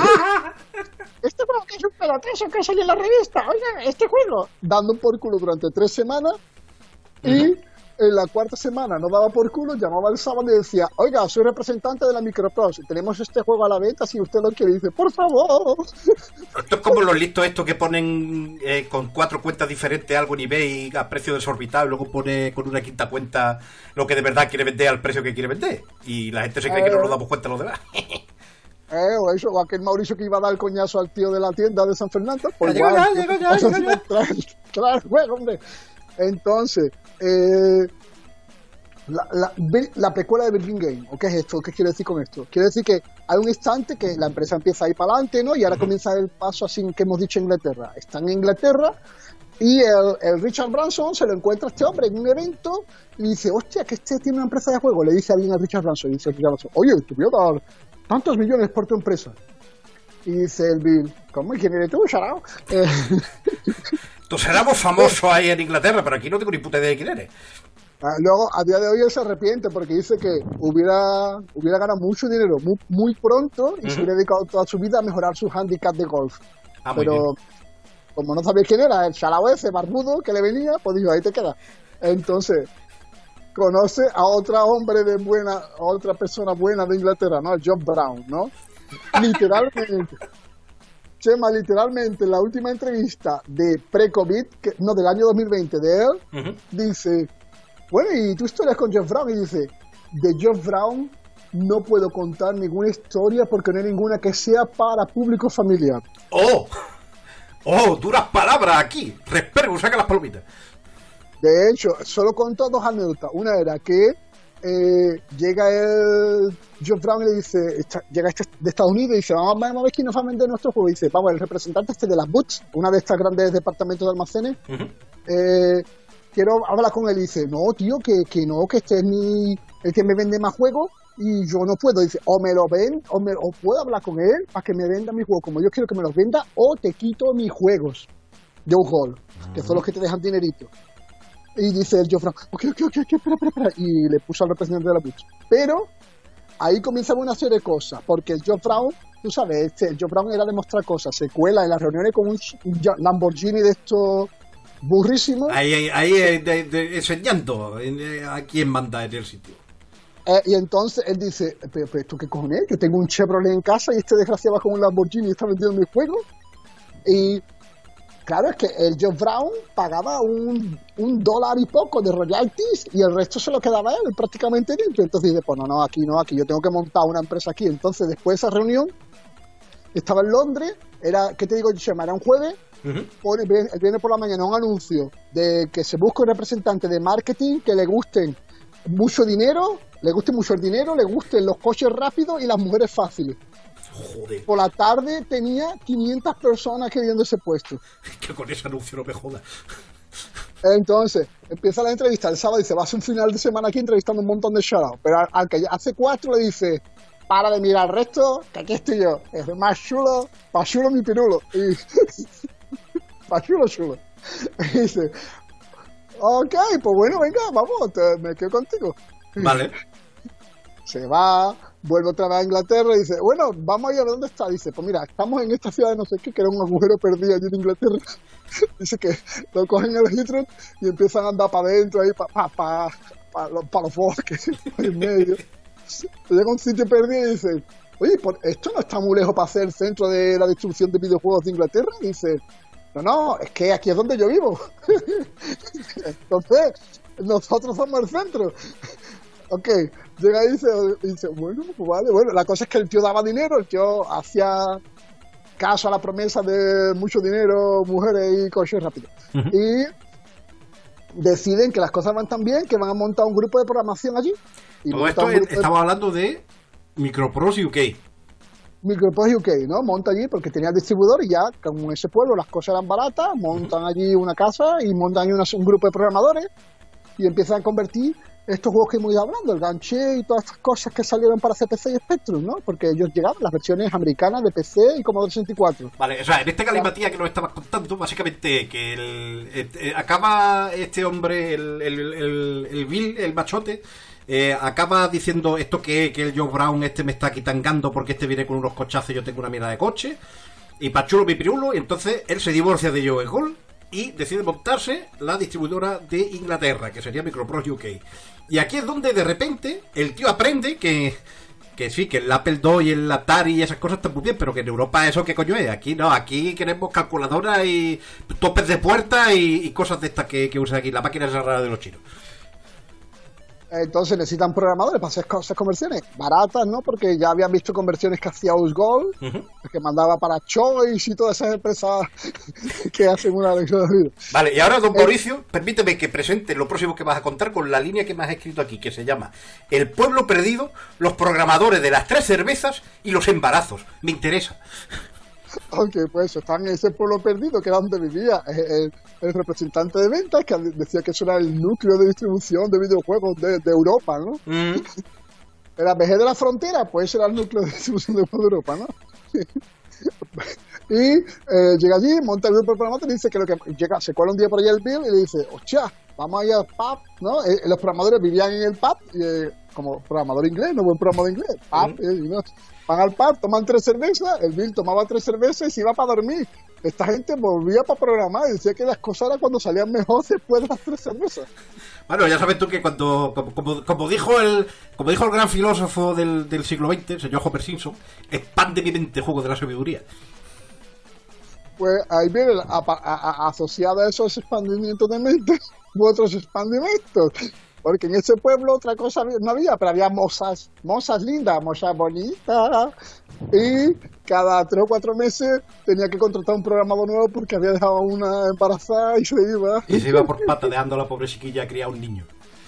Este juego que es un pelotazo que sale en la revista. Oiga, este juego. Dando por culo durante 3 semanas. Y en la 4ª semana no daba por culo, llamaba el sábado y decía, oiga, soy representante de la Microprose, tenemos este juego a la venta, si usted lo quiere. Y dice, por favor. Esto es como los listos estos que ponen con 4 cuentas diferentes algo en eBay a precio desorbitado y luego pone con una 5ª cuenta lo que de verdad quiere vender al precio que quiere vender. Y la gente se cree que no nos damos cuenta los demás. O aquel Mauricio que iba a dar el coñazo al tío de la tienda de San Fernando. Pues llegó ya. Claro, bueno, hombre. Entonces, la precuela de Virgin Game, ¿o qué es esto? ¿Qué quiere decir con esto? Quiere decir que hay un instante que la empresa empieza a ir para adelante, ¿no? Y ahora comienza el paso así que hemos dicho en Inglaterra. Están en Inglaterra y el Richard Branson se lo encuentra a este hombre en un evento y dice, hostia, que este tiene una empresa de juego. Le dice a alguien a Richard Branson, y dice Richard Branson, oye, te voy a dar tantos millones por tu empresa. Y dice el Bill, ¿cómo? ¿Quién eres tú, Sharao? Tú serás famoso ahí en Inglaterra, pero aquí no tengo ni puta idea de quién eres. Luego, a día de hoy él se arrepiente porque dice que hubiera ganado mucho dinero muy pronto y se hubiera dedicado toda su vida a mejorar su handicap de golf. Pero como no sabía quién era, el Sharao ese barbudo que le venía, pues dijo, ahí te quedas. Entonces, conoce a otra persona buena de Inglaterra, ¿no? John Brown, ¿no? Literalmente. Chema, literalmente, en la última entrevista de pre-COVID, del año 2020 de él, dice, bueno, ¿y tu historia con Jeff Brown? Y dice, de Jeff Brown no puedo contar ninguna historia porque no hay ninguna que sea para público familiar. ¡Oh, duras palabras aquí! Respero, saca las palomitas. De hecho, solo contó 2 anécdotas. Una era que llega el Jeff Brown y le dice, llega de Estados Unidos y dice, vamos a ver quién nos va a vender nuestro juego. Y dice, vamos, el representante de las Boots, una de estas grandes departamentos de almacenes, quiero hablar con él. Y dice, no, tío, que no, que este es el que me vende más juegos, y yo no puedo. Dice, o me lo ven, o puedo hablar con él para que me venda mis juegos como yo quiero que me los venda, o te quito mis juegos de un gol, que son los que te dejan dinerito. Y dice el Joe Brown, ok, espera. Y le puso al representante de la Butch. Pero ahí comienza una serie de cosas, porque el Joe Brown, tú sabes, el Joe Brown era de mostrar cosas, se cuela en las reuniones con un Lamborghini de estos burrísimos. Ahí enseñando a quién manda en el sitio. Y entonces él dice, pero ¿tú qué cojones? Yo tengo un Chevrolet en casa y este desgraciado va con un Lamborghini y está vendiendo mi juego. Y claro, es que el Joe Brown pagaba $1 y poco de royalties y el resto se lo quedaba él prácticamente limpio. Entonces dice, pues no, aquí yo tengo que montar una empresa aquí. Entonces después de esa reunión, estaba en Londres, ¿qué te digo, Chema? Era un jueves, el viernes por la mañana un anuncio de que se busca un representante de marketing que le gusten mucho dinero, le guste mucho el dinero, le gusten los coches rápidos y las mujeres fáciles. Joder. Por la tarde tenía 500 personas queriendo ese puesto. Que con ese anuncio no me joda. Entonces, empieza la entrevista el sábado y dice, vas a un final de semana aquí entrevistando un montón de shoutouts. Pero al que hace 4 le dice, para de mirar al resto, que aquí estoy yo. Es más chulo mi pirulo. Y más chulo. Y dice, ok, pues bueno, venga, vamos, me quedo contigo. Vale. Se va, vuelve otra vez a Inglaterra y dice, bueno, vamos a ir a ver dónde está. Dice, pues mira, estamos en esta ciudad de no sé qué, que era un agujero perdido allí en Inglaterra. Dice que lo cogen en el Heathrow y empiezan a andar para adentro ahí, para los bosques, en medio. Llega a un sitio perdido y dice, oye, esto no está muy lejos para ser el centro de la distribución de videojuegos de Inglaterra. Y dice, no, es que aquí es donde yo vivo. Entonces, nosotros somos el centro. Ok, llega ahí y dice, bueno, pues vale, la cosa es que el tío daba dinero, el tío hacía caso a la promesa de mucho dinero, mujeres y coches rápidos. Y deciden que las cosas van tan bien que van a montar un grupo de programación allí. Y todo esto estamos hablando de Microprose UK. Microprose UK, ¿no? Monta allí porque tenía el distribuidor y ya, como en ese pueblo las cosas eran baratas, montan allí una casa y montan allí un grupo de programadores y empiezan a convertir estos juegos que hemos ido hablando, el Ganché y todas estas cosas que salieron para CPC y Spectrum, ¿no? Porque ellos llegaban las versiones americanas de PC y Commodore 64. Vale, o sea, en este galimatía que nos estabas contando, básicamente que acaba este hombre, el Bill, el machote, acaba diciendo esto que el Joe Brown me está quitangando porque viene con unos cochazos y yo tengo una mierda de coche, y pachulo pipirulo, y entonces él se divorcia de Joe Gold y decide montarse la distribuidora de Inglaterra, que sería Microprose UK. Y aquí es donde de repente el tío aprende que sí, que el Apple II y el Atari y esas cosas están muy bien, pero que en Europa eso qué coño es. Aquí no, aquí queremos calculadoras y topes de puerta y cosas de estas que usan aquí, la máquina esa rara de los chinos. Entonces necesitan programadores para hacer cosas conversiones baratas, ¿no? Porque ya habían visto conversiones que hacía Usgold, que mandaba para Choice y todas esas empresas que hacen una lección de vida. Vale, y ahora, don Mauricio, permíteme que presente lo próximo que vas a contar con la línea que me has escrito aquí, que se llama El pueblo perdido, los programadores de las 3 cervezas y los embarazos. Me interesa. Aunque pues están en ese pueblo perdido que era donde vivía el representante de ventas, que decía que eso era el núcleo de distribución de videojuegos de Europa, ¿no? Era vejez de la frontera, pues era el núcleo de distribución de juegos de Europa, ¿no? Y llega allí, monta el grupo de programadores y dice que se cuela un día por allá el Bill y le dice, hostia, vamos a ir al pub, ¿no? Los programadores vivían en el pub, como programador inglés, no buen programador inglés, pub, ¿no? Van al pub, toman 3 cervezas, el Bill tomaba 3 cervezas y se iba para dormir. Esta gente volvía para programar y decía que las cosas eran cuando salían mejor después de las 3 cervezas. Bueno, ya sabes tú que cuando, como dijo el gran filósofo del siglo XX, el señor Homer Simpson, expande mi mente, juego de la sabiduría. Pues ahí viene asociada a esos expandimientos de mente u otros expandimientos. Porque en ese pueblo otra cosa no había, pero había mozas lindas, mozas bonitas. Y cada 3 o 4 meses tenía que contratar un programador nuevo porque había dejado una embarazada y se iba. Y se iba por pata dejando a la pobre chiquilla a criar un niño.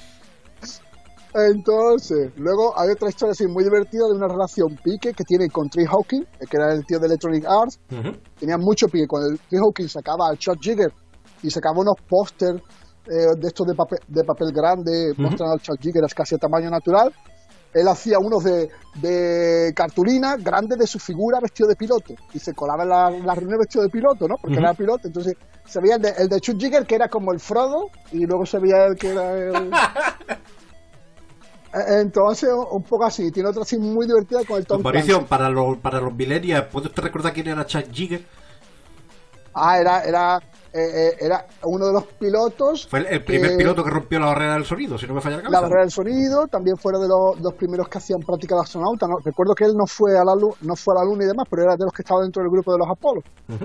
Entonces, luego hay otra historia así muy divertida de una relación pique que tiene con Trey Hawkins, que era el tío de Electronic Arts. Tenía mucho pique. Cuando el Trey Hawkins sacaba al Chuck Jigger y sacaba unos pósters de estos de papel grande, mostrando al Chuck Jigger casi a tamaño natural, él hacía unos de cartulina grandes de su figura vestido de piloto y se colaba en la reunión vestido de piloto, ¿no? Porque era piloto, entonces se veía el de Chuck Yeager, que era como el Frodo, y luego se veía el que era el... Entonces, un poco así, tiene otra así muy divertida con el Tom Mauricio, para los millennials, ¿puede usted recordar quién era Chuck Yeager? Era uno de los pilotos. Fue el primer piloto que rompió la barrera del sonido, si no me falla la cabeza. La barrera del sonido, también fue de los primeros que hacían práctica de astronauta, ¿no? Recuerdo que él no fue a la luna y demás, pero era de los que estaba dentro del grupo de los Apolo.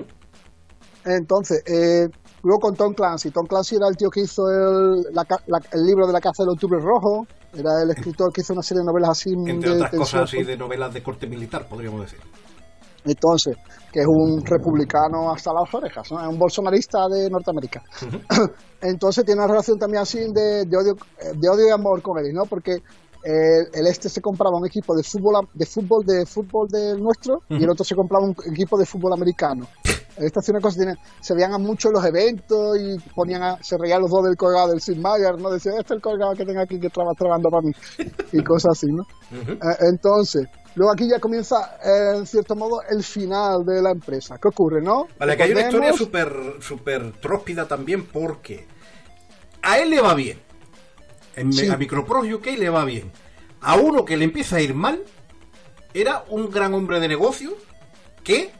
Entonces, luego con Tom Clancy. Tom Clancy era el tío que hizo el libro de La Caza del Octubre Rojo. Era el escritor que hizo una serie de novelas así. Entre otras cosas así de novelas de corte militar, podríamos decir. Entonces, que es un republicano hasta las orejas, ¿no? Es un bolsonarista de Norteamérica. Entonces tiene una relación también así de odio y amor con él, ¿no? Porque el se compraba un equipo de fútbol del nuestro y el otro se compraba un equipo de fútbol americano. Esta hace una cosa, se veían mucho en los eventos y se reían los dos del colgado del Sid Meier, ¿no? Decían, este es el colgado que tengo aquí que estaba trabajando para mí y cosas así, ¿no? Entonces, luego aquí ya comienza, en cierto modo, el final de la empresa. ¿Qué ocurre, no? Vale, que hay una historia súper tróspida también porque a él le va bien. A Microprose UK le va bien. A uno que le empieza a ir mal, era un gran hombre de negocio que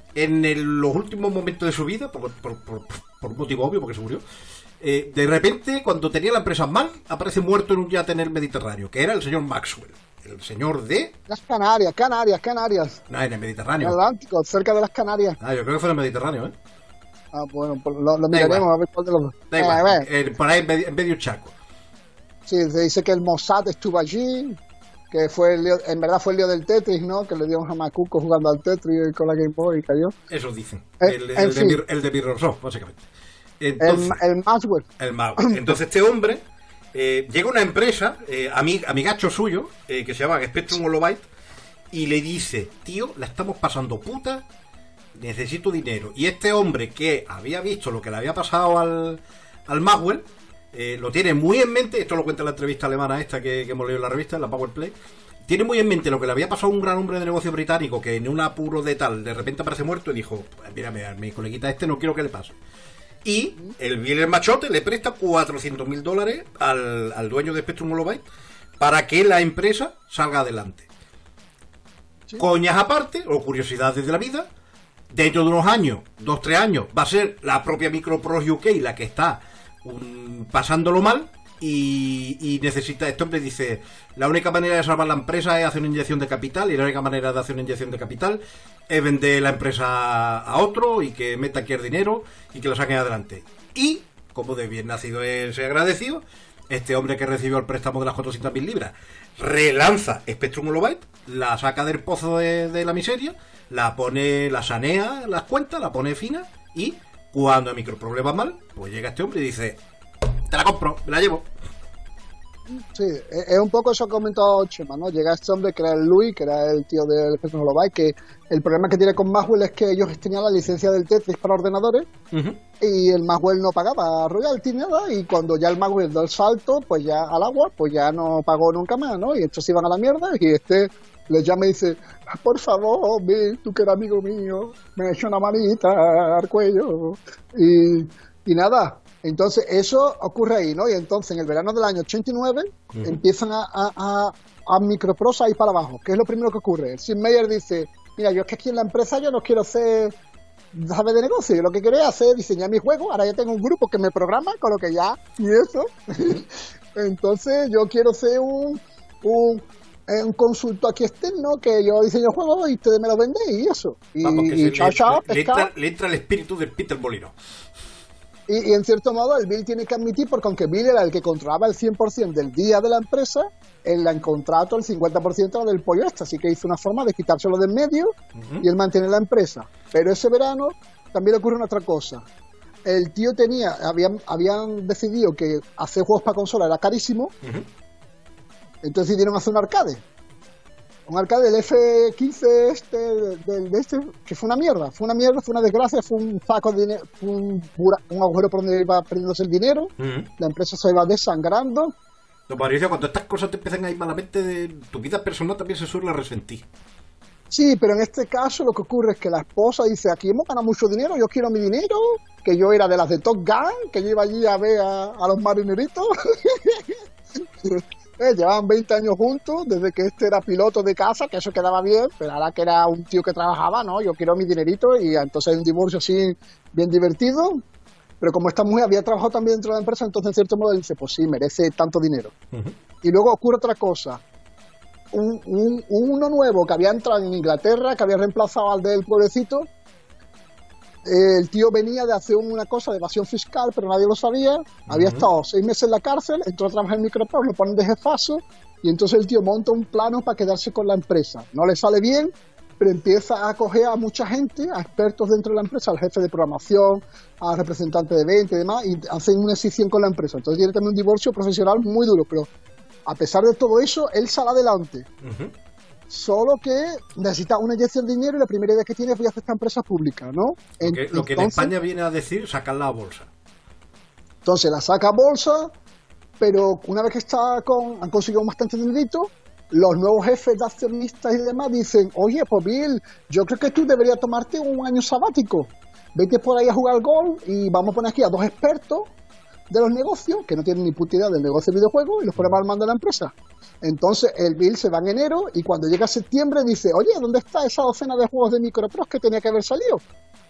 en los últimos momentos de su vida, por un motivo obvio, porque se murió, de repente, cuando tenía la empresa mal, aparece muerto en un yate en el Mediterráneo, que era el señor Maxwell. El señor de... Las Canarias. No, en el Mediterráneo. En el Atlántico, cerca de las Canarias. Yo creo que fue en el Mediterráneo, ¿eh? Bueno, pues lo miraremos a ver cuál de los dos. Da igual, por ahí en medio chaco. Sí, se dice que el Mossad estuvo allí, que en verdad fue el lío del Tetris, ¿no? Que le dio un jamacuco jugando al Tetris con la Game Boy y cayó. Eso dicen. El de Mirrorsoft, básicamente. Entonces, el Maxwell. Entonces este hombre... llega una empresa, amigacho suyo, que se llama Spectrum Holobyte, y le dice, tío, la estamos pasando puta, necesito dinero. Y este hombre que había visto lo que le había pasado al Maxwell, lo tiene muy en mente, esto lo cuenta en la entrevista alemana esta que hemos leído en la revista, en la Powerplay, tiene muy en mente lo que le había pasado a un gran hombre de negocio británico que en un apuro de tal, de repente aparece muerto y dijo, mírame, a mi coleguita no quiero que le pase. Y el Bill Machote le presta $400,000 al dueño de Spectrum Holobyte para que la empresa salga adelante. ¿Sí? Coñas aparte, o curiosidades de la vida, dentro de unos años, 2-3 años, va a ser la propia Microprose UK la que está pasándolo mal y necesita, este hombre dice, la única manera de salvar la empresa es hacer una inyección de capital, y la única manera de hacer una inyección de capital es vender la empresa a otro y que meta aquí el dinero y que lo saquen adelante. Y, como de bien nacido es agradecido, este hombre que recibió el préstamo de las 400.000 libras relanza Spectrum Holobyte, la saca del pozo de la miseria, la sanea las cuentas, la pone fina, y cuando a Microprose va mal, pues llega este hombre y dice, te la compro, me la llevo. Sí, es un poco eso que ha comentado Chema, ¿no? Llega este hombre que era el Louis, que era el tío del Spectrum Holobyte, que el problema que tiene con Maxwell es que ellos tenían la licencia del Tetris para ordenadores y el Maxwell no pagaba royalty nada, y cuando ya el Maxwell da el salto, pues ya al agua, pues ya no pagó nunca más, ¿no? Y estos se iban a la mierda y le llama y dice, por favor, Bill, tú que eres amigo mío, me echa una manita al cuello. Y nada, entonces eso ocurre ahí, ¿no? Y entonces en el verano del año 89 empiezan a Microprose a ir para abajo. ¿Qué es lo primero que ocurre? El Sid Meier dice, mira, yo es que aquí en la empresa yo no quiero ser, ¿sabes?, de negocio. Yo lo que quiero es hacer, diseñar mi juego. Ahora ya tengo un grupo que me programa con lo que ya, y eso. Entonces yo quiero ser un consultor aquí externo, que yo diseño juegos y ustedes me lo venden y eso. Le entra el espíritu del Peter Molino. Y en cierto modo el Bill tiene que admitir, porque aunque Bill era el que controlaba el 100% del día de la empresa, él en contrato el 50% era del pollo este, así que hizo una forma de quitárselo de en medio y él mantiene la empresa. Pero ese verano también ocurre una otra cosa. El tío habían decidido que hacer juegos para consola era carísimo, entonces decidieron hacer un arcade. Un arcade del F-15 que fue una mierda, fue una desgracia, fue un saco de dinero, un agujero por donde iba perdiéndose el dinero, la empresa se iba desangrando, Don Mauricio, cuando estas cosas te empiezan a ir malamente, tu vida personal también se suele resentir. Sí, pero en este caso lo que ocurre es que la esposa dice, aquí hemos ganado mucho dinero, yo quiero mi dinero, que yo era de las de Top Gun, que yo iba allí a ver a los marineritos. Llevaban 20 años juntos, desde que este era piloto de casa, que eso quedaba bien, pero ahora que era un tío que trabajaba, no, yo quiero mi dinerito, y entonces hay un divorcio así bien divertido. Pero como esta mujer había trabajado también dentro de la empresa, entonces en cierto modo él dice, pues sí, merece tanto dinero. Uh-huh. Y luego ocurre otra cosa. Uno nuevo que había entrado en Inglaterra, que había reemplazado al del pueblecito. El tío venía de hacer una cosa de evasión fiscal, pero nadie lo sabía. Había estado 6 meses en la cárcel, entró a trabajar en Microprose, lo ponen de jefazo, y entonces el tío monta un plano para quedarse con la empresa. No le sale bien, pero empieza a coger a mucha gente, a expertos dentro de la empresa, al jefe de programación, a representantes de venta y demás, y hacen una escisión con la empresa. Entonces tiene también un divorcio profesional muy duro, pero a pesar de todo eso, él sale adelante. Uh-huh. Solo que necesita una inyección de dinero y la primera idea que tiene es voy a hacer esta empresa pública, ¿no? Lo que en España viene a decir sacarla a bolsa. Entonces la saca a bolsa, pero una vez que han conseguido bastante dinerito, los nuevos jefes de accionistas y demás dicen, oye, pues Bill, yo creo que tú deberías tomarte un año sabático. Vete por ahí a jugar al golf y vamos a poner aquí a 2 expertos de los negocios, que no tienen ni puta idea del negocio de videojuegos, y los ponemos al mando de la empresa. Entonces el Bill se va en enero y cuando llega septiembre dice, oye, ¿dónde está esa docena de juegos de Microprose que tenía que haber salido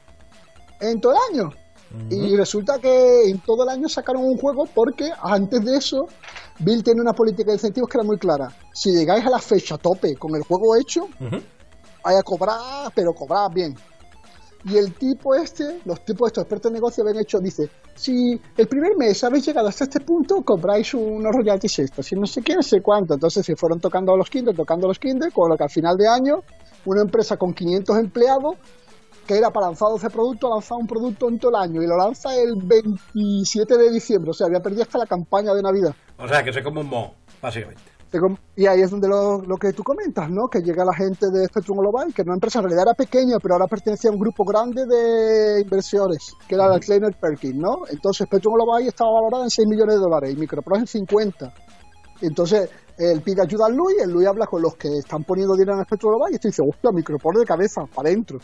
en todo el año? Uh-huh. Y resulta que en todo el año sacaron un juego porque antes de eso Bill tiene una política de incentivos que era muy clara. Si llegáis a la fecha a tope con el juego hecho, uh-huh, vais a cobrar, pero cobrar bien. Y el tipo los tipos estos expertos en negocio habían hecho, dice, si el primer mes habéis llegado hasta este punto, cobráis unos royalties extras, si no sé qué, no sé cuánto. Entonces se fueron tocando los kinder, con lo que al final de año, una empresa con 500 empleados, que era para lanzar 12 productos, ha lanzado un producto en todo el año, y lo lanza el 27 de diciembre, o sea, había perdido hasta la campaña de Navidad. O sea, que se come un moho, básicamente. Y ahí es donde lo que tú comentas, ¿no? Que llega la gente de Spectrum Global, que una empresa en realidad era pequeña, pero ahora pertenecía a un grupo grande de inversores, que era la Kleiner Perkins, ¿no? Entonces Spectrum Global estaba valorada en $6 millones y Microprose en 50. Entonces él pide ayuda al Luis, el Luis habla con los que están poniendo dinero en Spectrum Global y este dice, hostia, Microprose de cabeza, para adentro.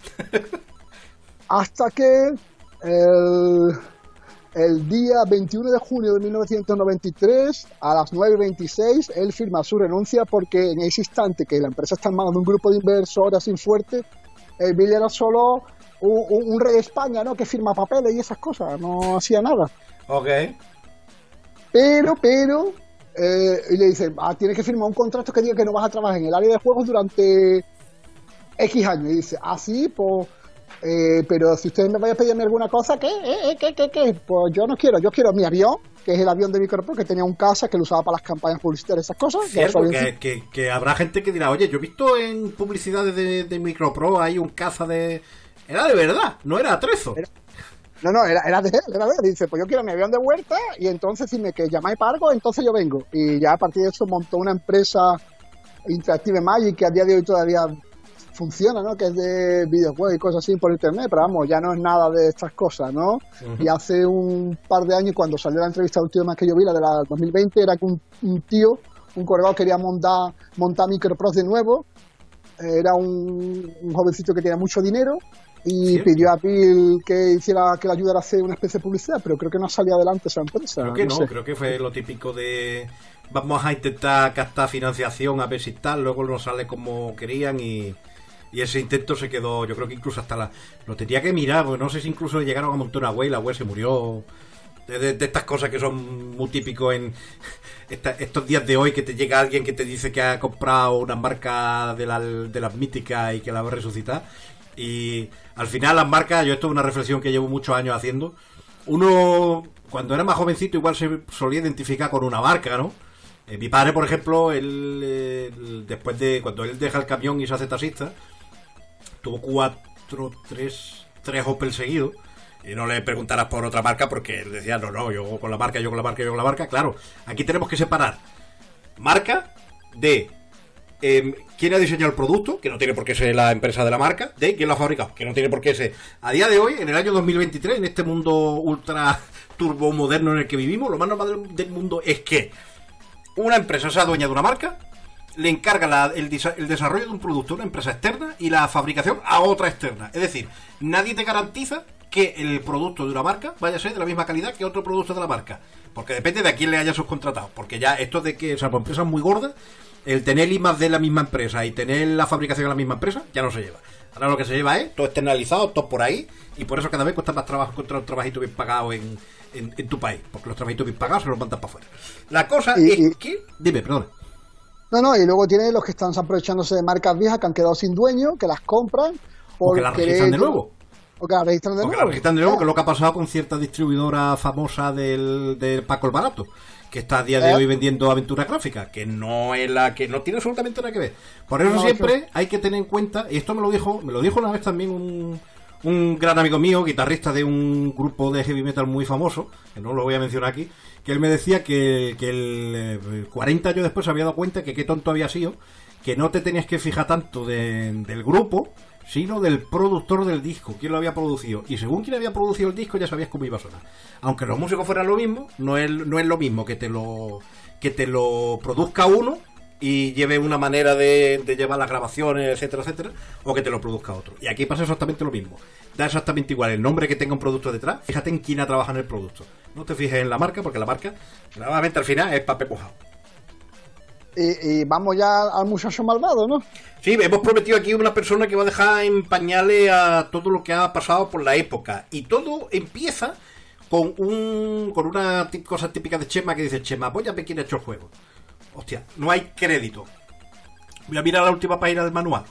Hasta que el día 21 de junio de 1993, a las 9:26, él firma su renuncia porque en ese instante que la empresa está en manos de un grupo de inversores así fuerte, el Bill era solo un rey de España, ¿no? Que firma papeles y esas cosas, no hacía nada. Ok. Pero, y le dice, tienes que firmar un contrato que diga que no vas a trabajar en el área de juegos durante X años. Y dice, sí, pues... pero si ustedes me vayan a pedirme alguna cosa, ¿qué? Pues yo no quiero, yo quiero mi avión, que es el avión de Microprose, que tenía un caza que lo usaba para las campañas publicitarias, esas cosas. Cierto, que habrá gente que dirá, oye, yo he visto en publicidades de Microprose hay un caza de... Era de verdad, no era atrezo. Era de él. Dice, pues yo quiero mi avión de vuelta y entonces si me que llamáis para algo, entonces yo vengo. Y ya a partir de eso montó una empresa Interactive Magic que a día de hoy todavía funciona, ¿no? Que es de videojuegos y cosas así por internet, pero vamos, ya no es nada de estas cosas, ¿no? Uh-huh. Y hace un par de años, cuando salió la entrevista última más que yo vi, la de la 2020, era que un colega quería montar Microprose de nuevo, era un jovencito que tenía mucho dinero y pidió a Bill que le ayudara a hacer una especie de publicidad, pero creo que no salía adelante esa empresa. Creo que no, creo que fue lo típico de vamos a intentar captar financiación a ver si tal, luego no sale como querían y ese intento se quedó, yo creo que incluso hasta lo tenía que mirar, porque no sé si incluso llegaron a montar una web y la web se murió. De estas cosas que son muy típicos en estos días de hoy, que te llega alguien que te dice que ha comprado una marca de las míticas y que la va a resucitar. Y al final las marcas, yo esto es una reflexión que llevo muchos años haciendo, uno cuando era más jovencito igual se solía identificar con una marca, ¿no? Mi padre, por ejemplo, él después de cuando él deja el camión y se hace taxista, tuvo tres Opel seguidos. Y no le preguntarás por otra marca porque él decía, no, yo con la marca. Claro, aquí tenemos que separar marca de quién ha diseñado el producto, que no tiene por qué ser la empresa de la marca, de quién lo ha fabricado, que no tiene por qué ser. A día de hoy, en el año 2023, en este mundo ultra turbo moderno en el que vivimos, lo más normal del mundo es que una empresa, esa dueña de una marca, le encarga el desarrollo de un producto a una empresa externa y la fabricación a otra externa. Es decir, nadie te garantiza que el producto de una marca vaya a ser de la misma calidad que otro producto de la marca. Porque depende de a quién le haya subcontratado. Porque ya esto de que, o sea, por empresas muy gordas, el tener I más D la misma empresa y tener la fabricación en la misma empresa, ya no se lleva. Ahora lo que se lleva es todo externalizado, todo por ahí, y por eso cada vez cuesta más trabajo encontrar un trabajito bien pagado en tu país. Porque los trabajitos bien pagados se los mandan para afuera. La cosa es que... Dime, perdón. No, y luego tiene los que están aprovechándose de marcas viejas que han quedado sin dueño, que las compran o que las registran de nuevo. O que las registran de nuevo. Que es lo que ha pasado con cierta distribuidora famosa del Paco el Barato, que está a día de hoy vendiendo aventuras gráficas, que no es la que no tiene absolutamente nada que ver. Por eso siempre hay que tener en cuenta, y esto me lo dijo una vez también un gran amigo mío, guitarrista de un grupo de heavy metal muy famoso, que no lo voy a mencionar aquí, que él me decía que 40 años después se había dado cuenta que qué tonto había sido, que no te tenías que fijar tanto del grupo, sino del productor del disco, quién lo había producido. Y según quién había producido el disco ya sabías cómo iba a sonar. Aunque los músicos fueran lo mismo, no es lo mismo que te lo produzca uno y lleve una manera de llevar las grabaciones, etcétera, etcétera, o que te lo produzca otro. Y aquí pasa exactamente lo mismo. Da exactamente igual el nombre que tenga un producto detrás, fíjate en quién ha trabajado en el producto. No te fijes en la marca, porque la marca, nuevamente al final, es papel mojado. Y vamos ya al muchacho malvado, ¿no? Sí, hemos prometido aquí una persona que va a dejar en pañales a todo lo que ha pasado por la época. Y todo empieza con una cosa típica de Chema que dice: Chema, voy a ver quién ha hecho el juego. Hostia, no hay crédito. Voy a mirar la última página del manual.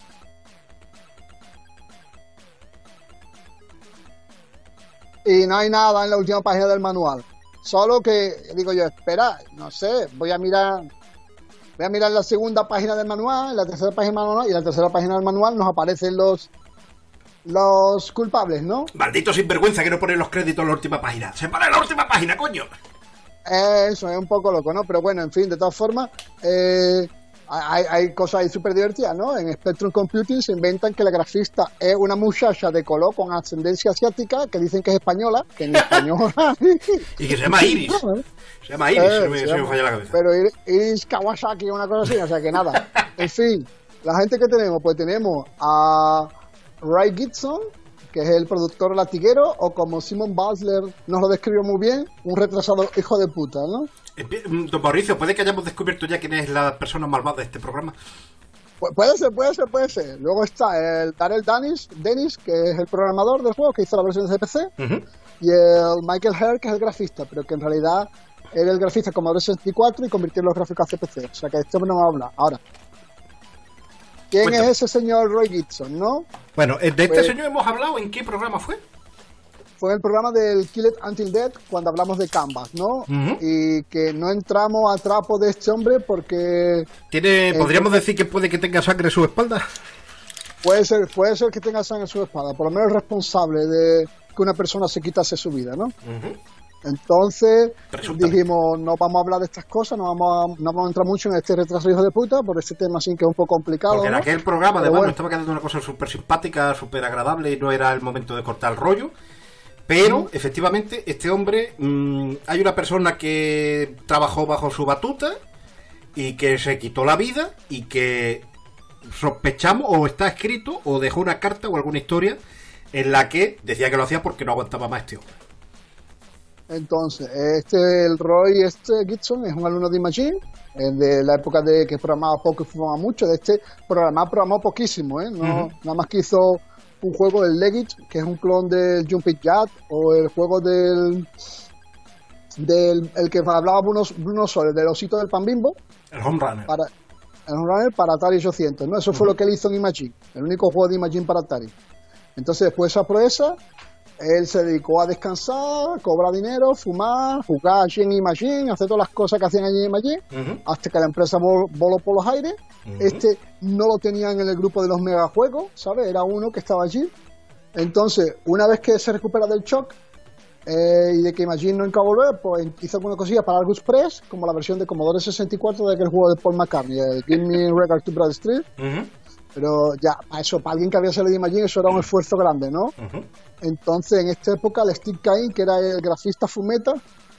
Y no hay nada en la última página del manual. Solo que, digo yo, espera, no sé, voy a mirar la segunda página del manual, la tercera página del manual, y en la tercera página del manual nos aparecen los culpables, ¿no? Maldito sinvergüenza que no pone los créditos en la última página. ¡Se para en la última página, coño! Eso, es un poco loco, ¿no? Pero bueno, en fin, de todas formas, hay cosas ahí súper divertidas, ¿no? En Spectrum Computing se inventan que la grafista es una muchacha de color con ascendencia asiática, que dicen que es española, que en española... y que se llama Iris. Se llama Iris, se me falla la cabeza. Pero Iris Kawasaki, una cosa así, o sea que nada. En fin, la gente que tenemos, pues tenemos a Ray Gibson, que es el productor latiguero, o como Simon Basler nos lo describió muy bien, un retrasado hijo de puta, ¿no? Don Mauricio, ¿puede que hayamos descubierto ya quién es la persona malvada de este programa? Puede ser. Luego está el Darrell Dennis, que es el programador del juego, que hizo la versión de PC, y el Michael Herr, que es el grafista, pero que en realidad era el grafista Commodore 64 y convirtió los gráficos a CPC. O sea que este hombre no me habla. Ahora, ¿quién es ese señor Roy Gibson, no? Bueno, de este señor hemos hablado. ¿En qué programa fue? Fue el programa del Kill It Until Dead, cuando hablamos de Canvas, ¿no? Y que no entramos a trapo de este hombre porque... ¿Podríamos decir que puede que tenga sangre en su espalda? Puede ser que tenga sangre en su espalda. Por lo menos responsable de que una persona se quitase su vida, ¿no? Entonces dijimos, no vamos a hablar de estas cosas, no vamos a entrar mucho en este retraso hijo de puta, por este tema así que es un poco complicado. Porque en ¿no? aquel programa además nos estaba quedando una cosa súper simpática, súper agradable, y no era el momento de cortar el rollo. Pero, efectivamente, este hombre, hay una persona que trabajó bajo su batuta y que se quitó la vida y que sospechamos, o está escrito, o dejó una carta o alguna historia en la que decía que lo hacía porque no aguantaba más este hombre. Entonces, el Roy Gibson es un alumno de Imagine, de la época de que programaba poco y fumaba mucho. De programó poquísimo, no, nada más que hizo un juego del Legit, que es un clon del Jumping Jack, o el juego del el que hablaba Bruno Soler, del osito del pan Bimbo, el Home Runner para Atari 800, ¿no? Eso fue lo que él hizo en Imagine, el único juego de Imagine para Atari. Entonces, después de esa proeza, él se dedicó a descansar, cobrar dinero, fumar, jugar allí en Imagine, hacer todas las cosas que hacían allí en Imagine, hasta que la empresa voló por los aires. No lo tenían en el grupo de los megajuegos, ¿sabes? Era uno que estaba allí. Entonces, una vez que se recupera del shock y de que Imagine no iba a volver, pues hizo alguna cosilla para Argus Press, como la versión de Commodore 64 de aquel juego de Paul McCartney, Give Me Record to Broad Street. Pero ya, para alguien que había salido de Imagine, eso era un esfuerzo grande, ¿no? Entonces, en esta época, el Steve Cain, que era el grafista fumeta,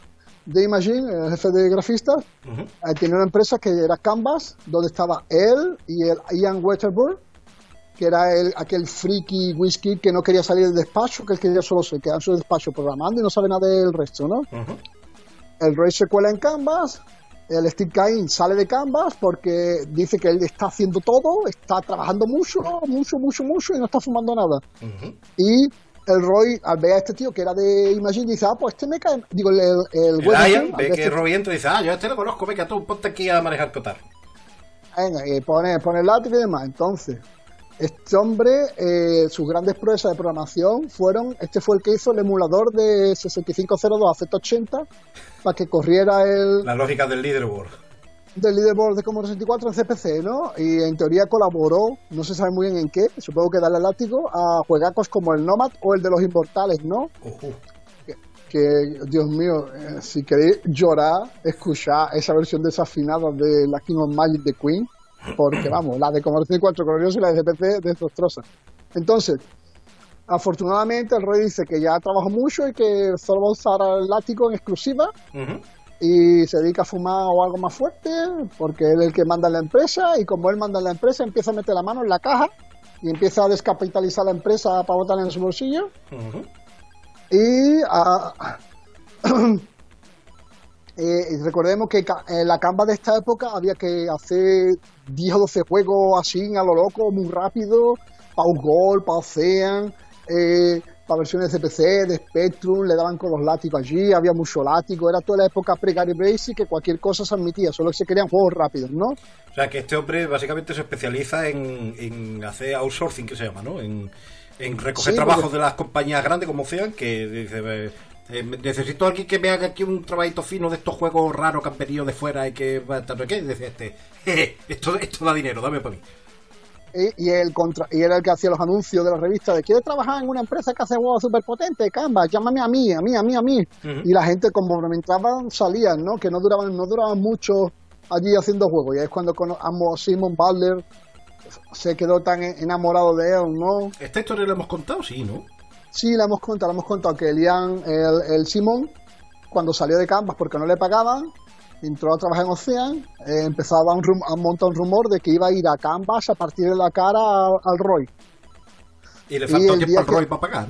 de Imagine, el jefe de grafistas, tenía una empresa que era Canvas, donde estaba él y el Ian Westerberg, que era aquel friki whisky que no quería salir del despacho, que él quería solo se quedar en su despacho programando y no sabe nada del resto, ¿no? El Roy se cuela en Canvas, el Steve Cain sale de Canvas porque dice que él está haciendo todo, está trabajando mucho y no está fumando nada. Y el Roy, al ver a este tío que era de Imagine, dice, pues este me cae... Digo, el Ian ve que Roy entra y dice, yo este lo conozco, venga tú, ponte aquí a manejar cotar. Venga, y pone el látigo y demás. Entonces, este hombre, sus grandes proezas de programación fueron... Este fue el que hizo el emulador de 6502 a Z80 para que corriera la lógica del leaderboard. Del leaderboard de Commodore 64 en CPC, ¿no? Y en teoría colaboró, no se sabe muy bien en qué, supongo que darle el látigo a juegacos como el Nomad o el de los Inmortales, ¿no? Que Dios mío, si queréis llorar, escuchar esa versión desafinada de la King of Magic de Queen, porque vamos, la de Commodore 64 gloriosa y la de CPC desastrosa. Entonces, afortunadamente el Roy dice que ya trabajó mucho y que solo va a usar el látigo en exclusiva. Y se dedica a fumar o algo más fuerte porque él es el que manda en la empresa, y como él manda en la empresa empieza a meter la mano en la caja y empieza a descapitalizar la empresa para botarla en su bolsillo. Y recordemos que en la Canva de esta época había que hacer 10 o 12 juegos así a lo loco, muy rápido, para Gol, para Ocean, para versiones de PC, de Spectrum, le daban con los látigos allí, había mucho látigo, era toda la época pre-Gary Basic, que cualquier cosa se admitía, solo que se querían juegos rápidos, ¿no? O sea, que este hombre básicamente se especializa en hacer outsourcing, que se llama, ¿no? En recoger trabajos de las compañías grandes como sean, que dice, necesito a alguien que me haga aquí un trabajito fino de estos juegos raros que han venido de fuera y que... ¿Qué? Y decía esto da dinero, dame para mí. Y era el que hacía los anuncios de la revista de ¿quieres trabajar en una empresa que hace juegos súper potentes? Canvas, llámame a mí. Y la gente, como entraban, salían, ¿no? Que no duraban mucho allí haciendo juegos. Y ahí es cuando Simon Butler se quedó tan enamorado de él, ¿no? ¿Esta historia la hemos contado? Sí, ¿no? Sí, la hemos contado que el Simon, cuando salió de Canvas porque no le pagaban, entró a trabajar en Ocean, empezaba a montar un rumor de que iba a ir a Canvas a partir de la cara al Roy. Y le faltó tiempo al Roy para pagar.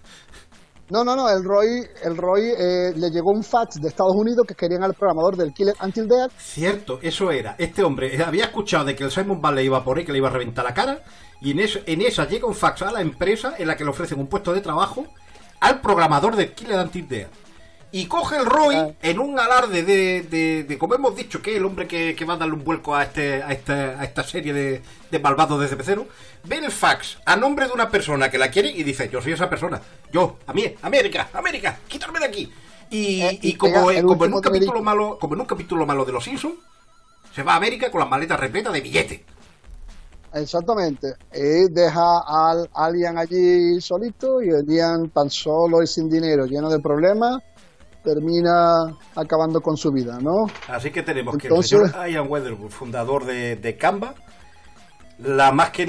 No, el Roy le llegó un fax de Estados Unidos que querían al programador del Killer Until Dead. Cierto, eso era. Este hombre había escuchado de que el Simon Butler iba por ahí, que le iba a reventar la cara, y en esa llega un fax a la empresa en la que le ofrecen un puesto de trabajo al programador del Killer Until Dead. Y coge el Roy en un alarde de como hemos dicho, que es el hombre que va a darle un vuelco a esta serie de malvados de CP0, ve el fax a nombre de una persona que la quiere y dice, yo soy esa persona, a mí, América, quitarme de aquí. Y como en un capítulo malo de Los Simpsons, se va a América con las maletas repletas de billetes. Exactamente, y deja al Alien allí solito, y el Alien tan solo y sin dinero, lleno de problemas, termina acabando con su vida, ¿no? Así que tenemos que el señor Ian Weatherwood, fundador de Canva, la más que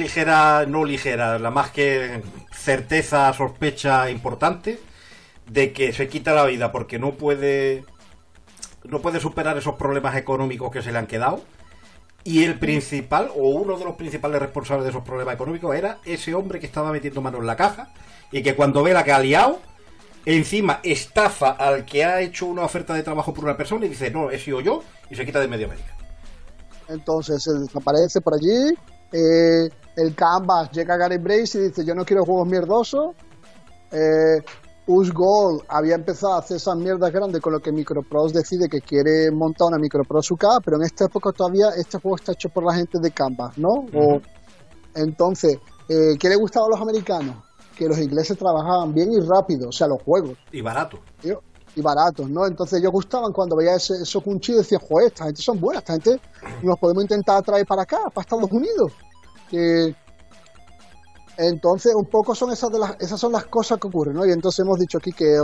la más que certeza, sospecha importante de que se quita la vida porque no puede superar esos problemas económicos que se le han quedado. Y el principal, o uno de los principales responsables de esos problemas económicos, era ese hombre que estaba metiendo mano en la caja y que cuando ve la que ha liado, encima estafa al que ha hecho una oferta de trabajo por una persona y dice, no, he sido yo, y se quita de medio América. Entonces se desaparece por allí, el Canvas llega a Gary Brace y dice, yo no quiero juegos mierdosos. Us Gold había empezado a hacer esas mierdas grandes, con lo que Microprose decide que quiere montar una Microprose UK, pero en esta época todavía este juego está hecho por la gente de Canvas, ¿no? Entonces, ¿qué le gustaba a los americanos? Que los ingleses trabajaban bien y rápido, o sea, los juegos. Y barato. Y baratos, ¿no? Entonces ellos gustaban cuando veía esos cunchillos y decían, joder, esta gente son buenas, esta gente nos podemos intentar traer para acá, para Estados Unidos. Entonces, un poco son esas son las cosas que ocurren, ¿no? Y entonces hemos dicho aquí que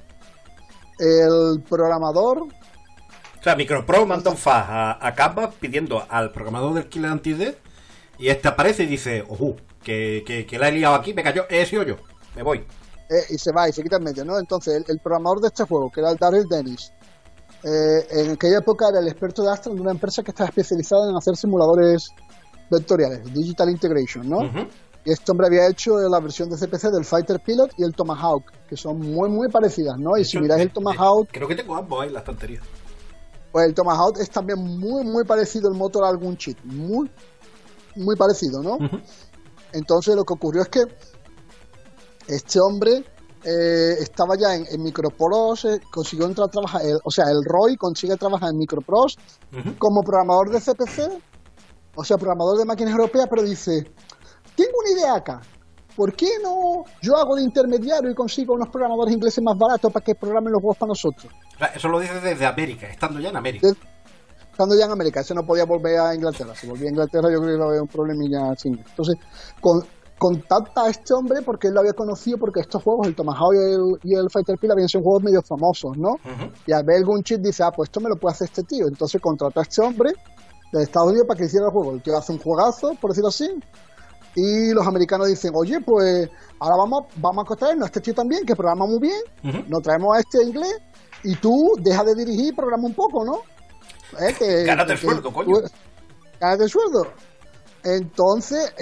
el programador... O sea, Microprose manda un fax a Canvas pidiendo al programador del Killer Until Dead, y este aparece y dice, ojo, que la he liado aquí, me cayó, he sido yo, me voy. Y se va y se quita en medio, ¿no? Entonces el programador de este juego, que era el Daryl Dennis, En aquella época era el experto de Astra de una empresa que estaba especializada en hacer simuladores vectoriales, Digital Integration, ¿no? Y este hombre había hecho la versión de CPC del Fighter Pilot y el Tomahawk, que son muy, muy parecidas, ¿no? Y si miráis el Tomahawk... Creo que tengo ambos ahí en la estantería. Pues el Tomahawk es también muy, muy parecido el motor a algún chip. Muy, muy parecido, ¿no? Entonces lo que ocurrió es que este hombre estaba ya en Microprose, consiguió entrar a trabajar, el Roy consigue trabajar en Microprose como programador de CPC, o sea, programador de máquinas europeas, pero dice, tengo una idea acá, ¿por qué no yo hago de intermediario y consigo unos programadores ingleses más baratos para que programen los juegos para nosotros? Eso lo dice desde América, estando ya en América. Estando ya en América, ese no podía volver a Inglaterra. Si volvía a Inglaterra yo creo que había un problemilla así. Entonces, contacta a este hombre porque él lo había conocido, porque estos juegos, el Tomahawk y el Fighter Pilot, habían sido juegos medio famosos, ¿no? Y al ver algún chip dice, pues esto me lo puede hacer este tío. Entonces contrató a este hombre de Estados Unidos para que hiciera el juego. El tío hace un juegazo, por decirlo así, y los americanos dicen, oye, pues ahora vamos a traernos a este tío también, que programa muy bien, nos traemos a este inglés, y tú deja de dirigir y programa un poco, ¿no? Gánate el sueldo, coño. Gánate el sueldo. Entonces,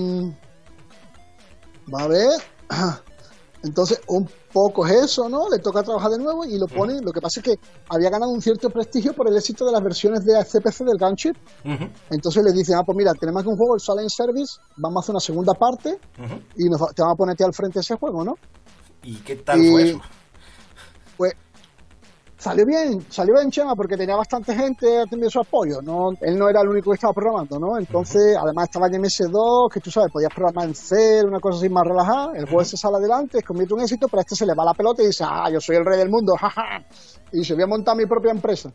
va a ver. Entonces, un poco es eso, ¿no? Le toca trabajar de nuevo y lo pone. Lo que pasa es que había ganado un cierto prestigio por el éxito de las versiones de CPC del Gunship. Entonces le dicen, pues mira, tenemos aquí un juego, el Silent Service, vamos a hacer una segunda parte y te vamos a ponerte al frente de ese juego, ¿no? ¿Y qué tal fue eso? Pues salió bien, Chema, porque tenía bastante gente atendiendo su apoyo, ¿no? Él no era el único que estaba programando, ¿no? Entonces, además estaba en MS2, que tú sabes, podías programar en C, una cosa así más relajada, el juego se sale adelante, se convierte en un éxito, pero a este se le va la pelota y dice, yo soy el rey del mundo, jaja, y se voy a montar mi propia empresa.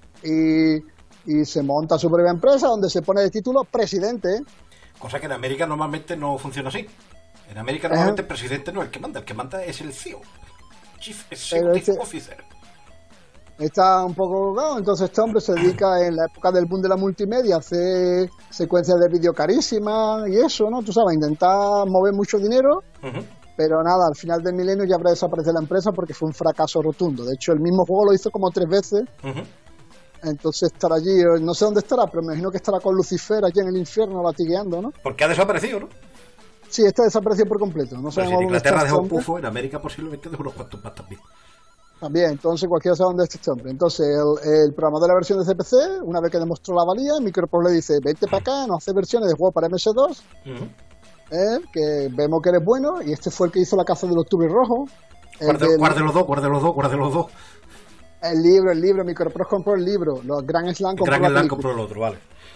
Y se monta su propia empresa, donde se pone de título presidente, ¿eh? Cosa que en América normalmente no funciona así. En América normalmente el presidente no es el que manda es el CEO, Chief Executive Officer. Está un poco colgado, entonces este hombre se dedica en la época del boom de la multimedia a hacer secuencias de vídeo carísimas y eso, ¿no? Tú sabes, intentar mover mucho dinero, pero nada, al final del milenio ya habrá desaparecido la empresa porque fue un fracaso rotundo. De hecho, el mismo juego lo hizo como 3 veces, entonces estará allí, no sé dónde estará, pero me imagino que estará con Lucifer allí en el infierno latigueando, ¿no? Porque ha desaparecido, ¿no? Sí, este desapareció por completo. No pero si en Inglaterra dejó un pufo, en América posiblemente dejó unos cuantos más también. También, entonces cualquiera sabe dónde está este hombre. Entonces el programador de la versión de CPC, una vez que demostró la valía, Microprose le dice, vente para acá, nos hace versiones de juegos para MS2, que vemos que eres bueno, y este fue el que hizo La Caza del Octubre Rojo. ¿Cuál de los dos? El libro, Microprose compró el libro, los Grand Slam compró el otro, vale.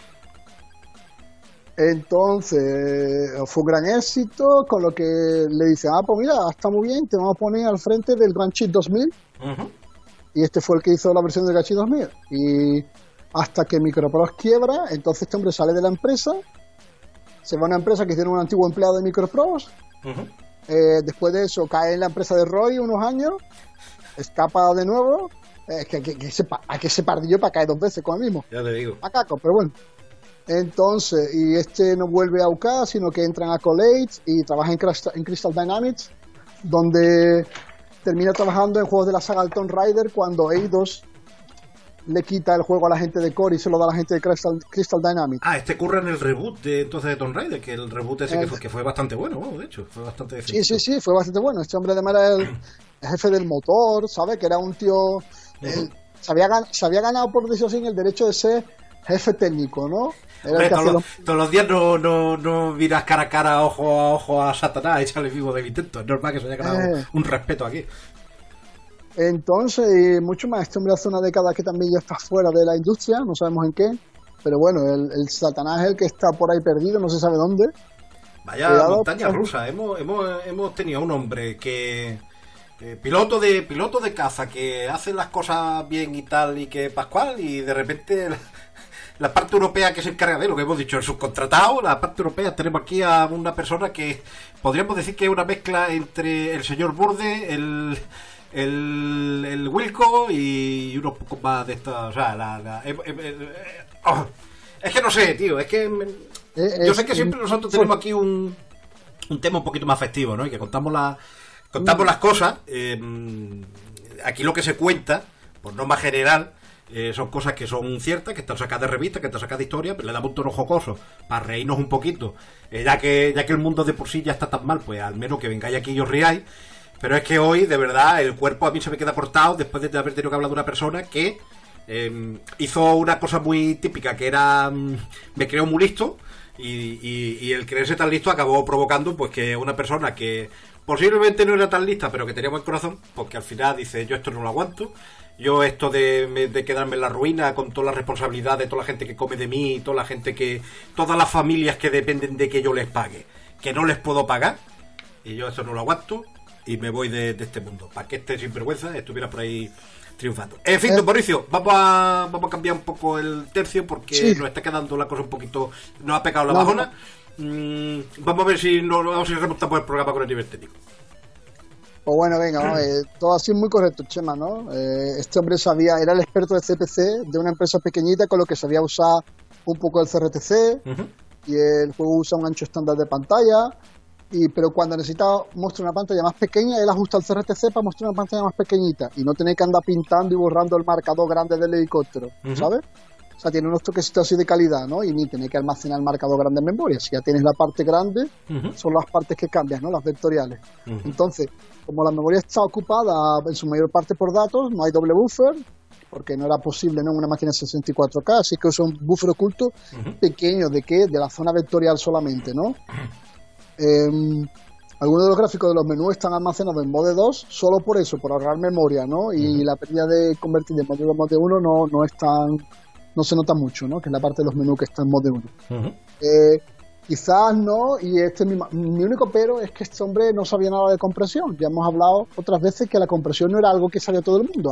Entonces fue un gran éxito, con lo que le dice, pues mira, está muy bien, te vamos a poner al frente del Grand Chip 2000. Y este fue el que hizo la versión del Grand Chip 2000. Y hasta que Microprose quiebra, entonces este hombre sale de la empresa, se va a una empresa que tiene un antiguo empleado de Microprose. Después de eso cae en la empresa de Roy unos años, escapa de nuevo. Hay que se pardillo para caer 2 veces con el mismo. Ya te digo. Macaco, pero bueno. Entonces, y este no vuelve a UK, sino que entra en Accolade y trabaja en Crystal Dynamics, donde termina trabajando en juegos de la saga Tomb Raider cuando Eidos le quita el juego a la gente de Core y se lo da a la gente de Crystal Dynamics. Este ocurre en el reboot de Tomb Raider, que el reboot ese que fue bastante bueno, de hecho, fue bastante efectivo. Sí, fue bastante bueno. Este hombre además era el jefe del motor, ¿sabes? Que era un tío... se había ganado, por decirlo así, el derecho de ser jefe técnico, ¿no? Hombre, todos los días no miras cara a cara, ojo a ojo a Satanás, échale vivo del intento. Es normal que se haya ganado un respeto aquí. Entonces, y mucho más, este hombre hace una década que también ya está fuera de la industria, no sabemos en qué, pero bueno, el Satanás es el que está por ahí perdido, no se sabe dónde. Vaya montaña rusa, hemos tenido un hombre que... piloto de caza, que hace las cosas bien y tal, y que Pascual, y de repente... La parte europea que se encarga de lo que hemos dicho, el subcontratado, la parte europea, tenemos aquí a una persona que podríamos decir que es una mezcla entre el señor Burde, el Wilco y unos pocos más de estas, o sea, es que no sé, tío, es que yo sé que siempre nosotros tenemos aquí un tema un poquito más festivo, ¿no? Y que contamos las cosas, aquí lo que se cuenta, por norma general, son cosas que son ciertas, que están sacadas de revistas, que están sacadas de historia, le damos un tono jocoso para reírnos un poquito, ya que el mundo de por sí ya está tan mal, pues al menos que vengáis aquí y os riáis. Pero es que hoy, de verdad, el cuerpo a mí se me queda cortado después de haber tenido que hablar de una persona que hizo una cosa muy típica, que era me creo muy listo, y el creerse tan listo acabó provocando pues que una persona que posiblemente no era tan lista, pero que tenía buen corazón, porque al final dice, yo esto no lo aguanto, yo esto de quedarme en la ruina con toda la responsabilidad de toda la gente que come de mí, toda las familias que dependen de que yo les pague, que no les puedo pagar, y yo esto no lo aguanto y me voy de este mundo, para que este sinvergüenza estuviera por ahí triunfando. En fin, don Mauricio, vamos a cambiar un poco el tercio, porque nos está quedando la cosa un poquito, nos ha pegado la bajona. Vamos a ver si remontamos el programa con el nivel técnico. Pues bueno, venga, todo así muy correcto, Chema, ¿no? Este hombre era el experto de CPC de una empresa pequeñita, con lo que sabía usar un poco el CRTC, y el juego usa un ancho estándar de pantalla, pero cuando necesita mostrar una pantalla más pequeña, él ajusta el CRTC para mostrar una pantalla más pequeñita y no tener que andar pintando y borrando el marcador grande del helicóptero, ¿sabes? O sea, tiene unos toquecitos así de calidad, ¿no? Y ni tener que almacenar el marcador grande en memoria. Si ya tienes la parte grande, son las partes que cambias, ¿no? Las vectoriales. Entonces, como la memoria está ocupada en su mayor parte por datos, no hay doble buffer, porque no era posible, ¿no?, en una máquina 64K, así que usa un buffer oculto pequeño, ¿de qué? De la zona vectorial solamente, ¿no? Algunos de los gráficos de los menús están almacenados en Mode 2 solo por eso, por ahorrar memoria, ¿no? Y la pérdida de convertir de Mode 2 a Mode 1 no se nota mucho, ¿no? Que es la parte de los menús que está en Mode 1. Quizás no, y mi único pero es que este hombre no sabía nada de compresión. Ya hemos hablado otras veces que la compresión no era algo que sabía todo el mundo.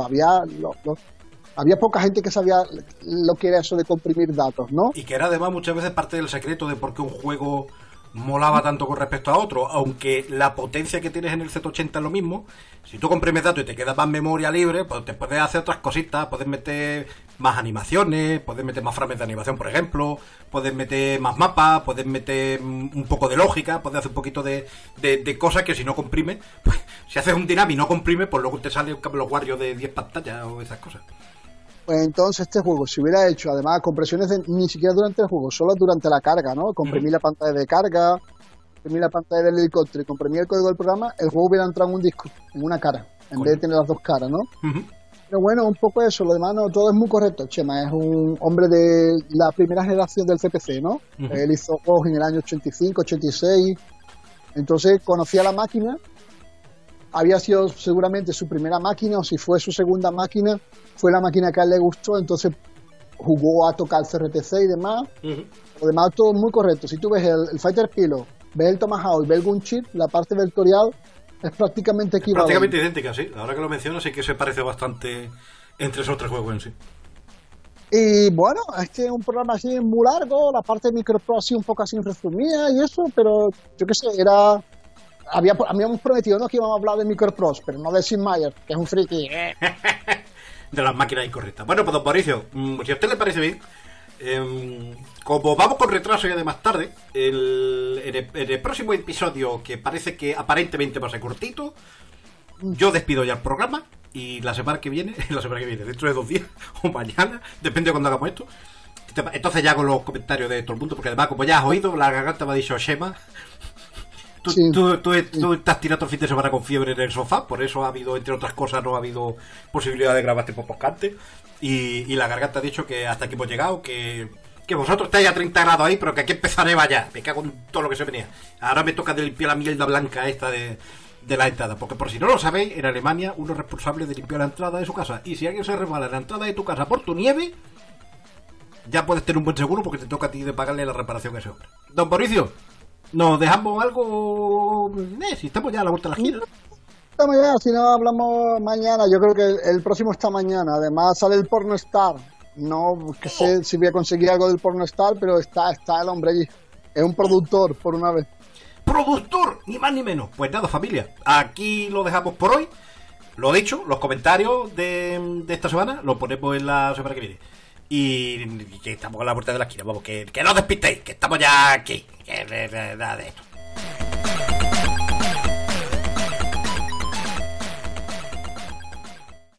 Había poca gente que sabía lo que era eso de comprimir datos, ¿no? Y que era además muchas veces parte del secreto de por qué un juego molaba tanto con respecto a otro, aunque la potencia que tienes en el Z80 es lo mismo. Si tú comprimes datos y te queda más memoria libre, pues te puedes hacer otras cositas, puedes meter más animaciones, puedes meter más frames de animación, por ejemplo, puedes meter más mapas, puedes meter un poco de lógica, puedes hacer un poquito de cosas que si no comprimes, pues si haces un Dynamic y no comprimes, pues luego te sale un cable Wario de 10 pantallas o esas cosas. Pues entonces este juego, si hubiera hecho además compresiones ni siquiera durante el juego, solo durante la carga, ¿no? Comprimir la pantalla de carga, comprimir la pantalla del helicóptero y comprimir el código del programa, el juego hubiera entrado en un disco, en una cara, en vez de tener las dos caras, ¿no? Pero bueno, un poco eso, lo demás no, todo es muy correcto. Chema es un hombre de la primera generación del CPC, ¿no? Él hizo juegos en el año 85, 86, entonces conocía la máquina. Había sido seguramente su primera máquina, o si fue su segunda máquina, fue la máquina que a él le gustó, entonces jugó a tocar el CRTC y demás. Lo demás todo muy correcto. Si tú ves el Fighter Pilot, ves el Tomahawk y ves el Gunship, la parte vectorial es prácticamente equivalente. Prácticamente idéntica, sí. Ahora que lo mencionas, sí que se parece bastante entre esos tres juegos en sí. Y bueno, este es un programa así muy largo, la parte de Micropro así un poco así resumida y eso, pero yo qué sé, habíamos prometido, ¿no?, que íbamos a hablar de Microprose, pero no de Sid Meier, que es un friki. De las máquinas incorrectas. Bueno, pues don Mauricio, si a usted le parece bien, como vamos con retraso y además tarde, en el próximo episodio, que parece que aparentemente va a ser cortito, yo despido ya el programa, y la semana que viene, dentro de 2 días o mañana, depende de cuando hagamos esto, entonces ya hago los comentarios de todo el mundo, porque además, como ya has oído, la garganta me ha dicho Shema. Tú estás tirando el fin de semana con fiebre en el sofá, por eso ha habido, entre otras cosas, no ha habido posibilidad de grabar este podcast antes, y la garganta ha dicho que hasta aquí hemos llegado, que vosotros estáis a 30 grados ahí, pero que aquí empezaré ya, me cago en todo lo que se venía. Ahora me toca de limpiar la mierda blanca esta de la entrada, porque por si no lo sabéis, en Alemania uno es responsable de limpiar la entrada de su casa, y si alguien se resbala en la entrada de tu casa por tu nieve, ya puedes tener un buen seguro, porque te toca a ti de pagarle la reparación a ese hombre. Don Mauricio, ¿nos dejamos algo? Si estamos ya a la vuelta de la esquina. Estamos ya, si no hablamos mañana. Yo creo que el próximo está mañana. Además sale el Porno Star. No sé si voy a conseguir algo del Porno Star, pero está el hombre allí. Es un productor, por una vez. ¡Productor! Ni más ni menos. Pues nada, familia, aquí lo dejamos por hoy. Lo dicho, los comentarios de esta semana los ponemos en la semana que viene. Y que estamos a la puerta de la esquina. Vamos, que no os despistéis, que estamos ya aquí. Que nada de esto.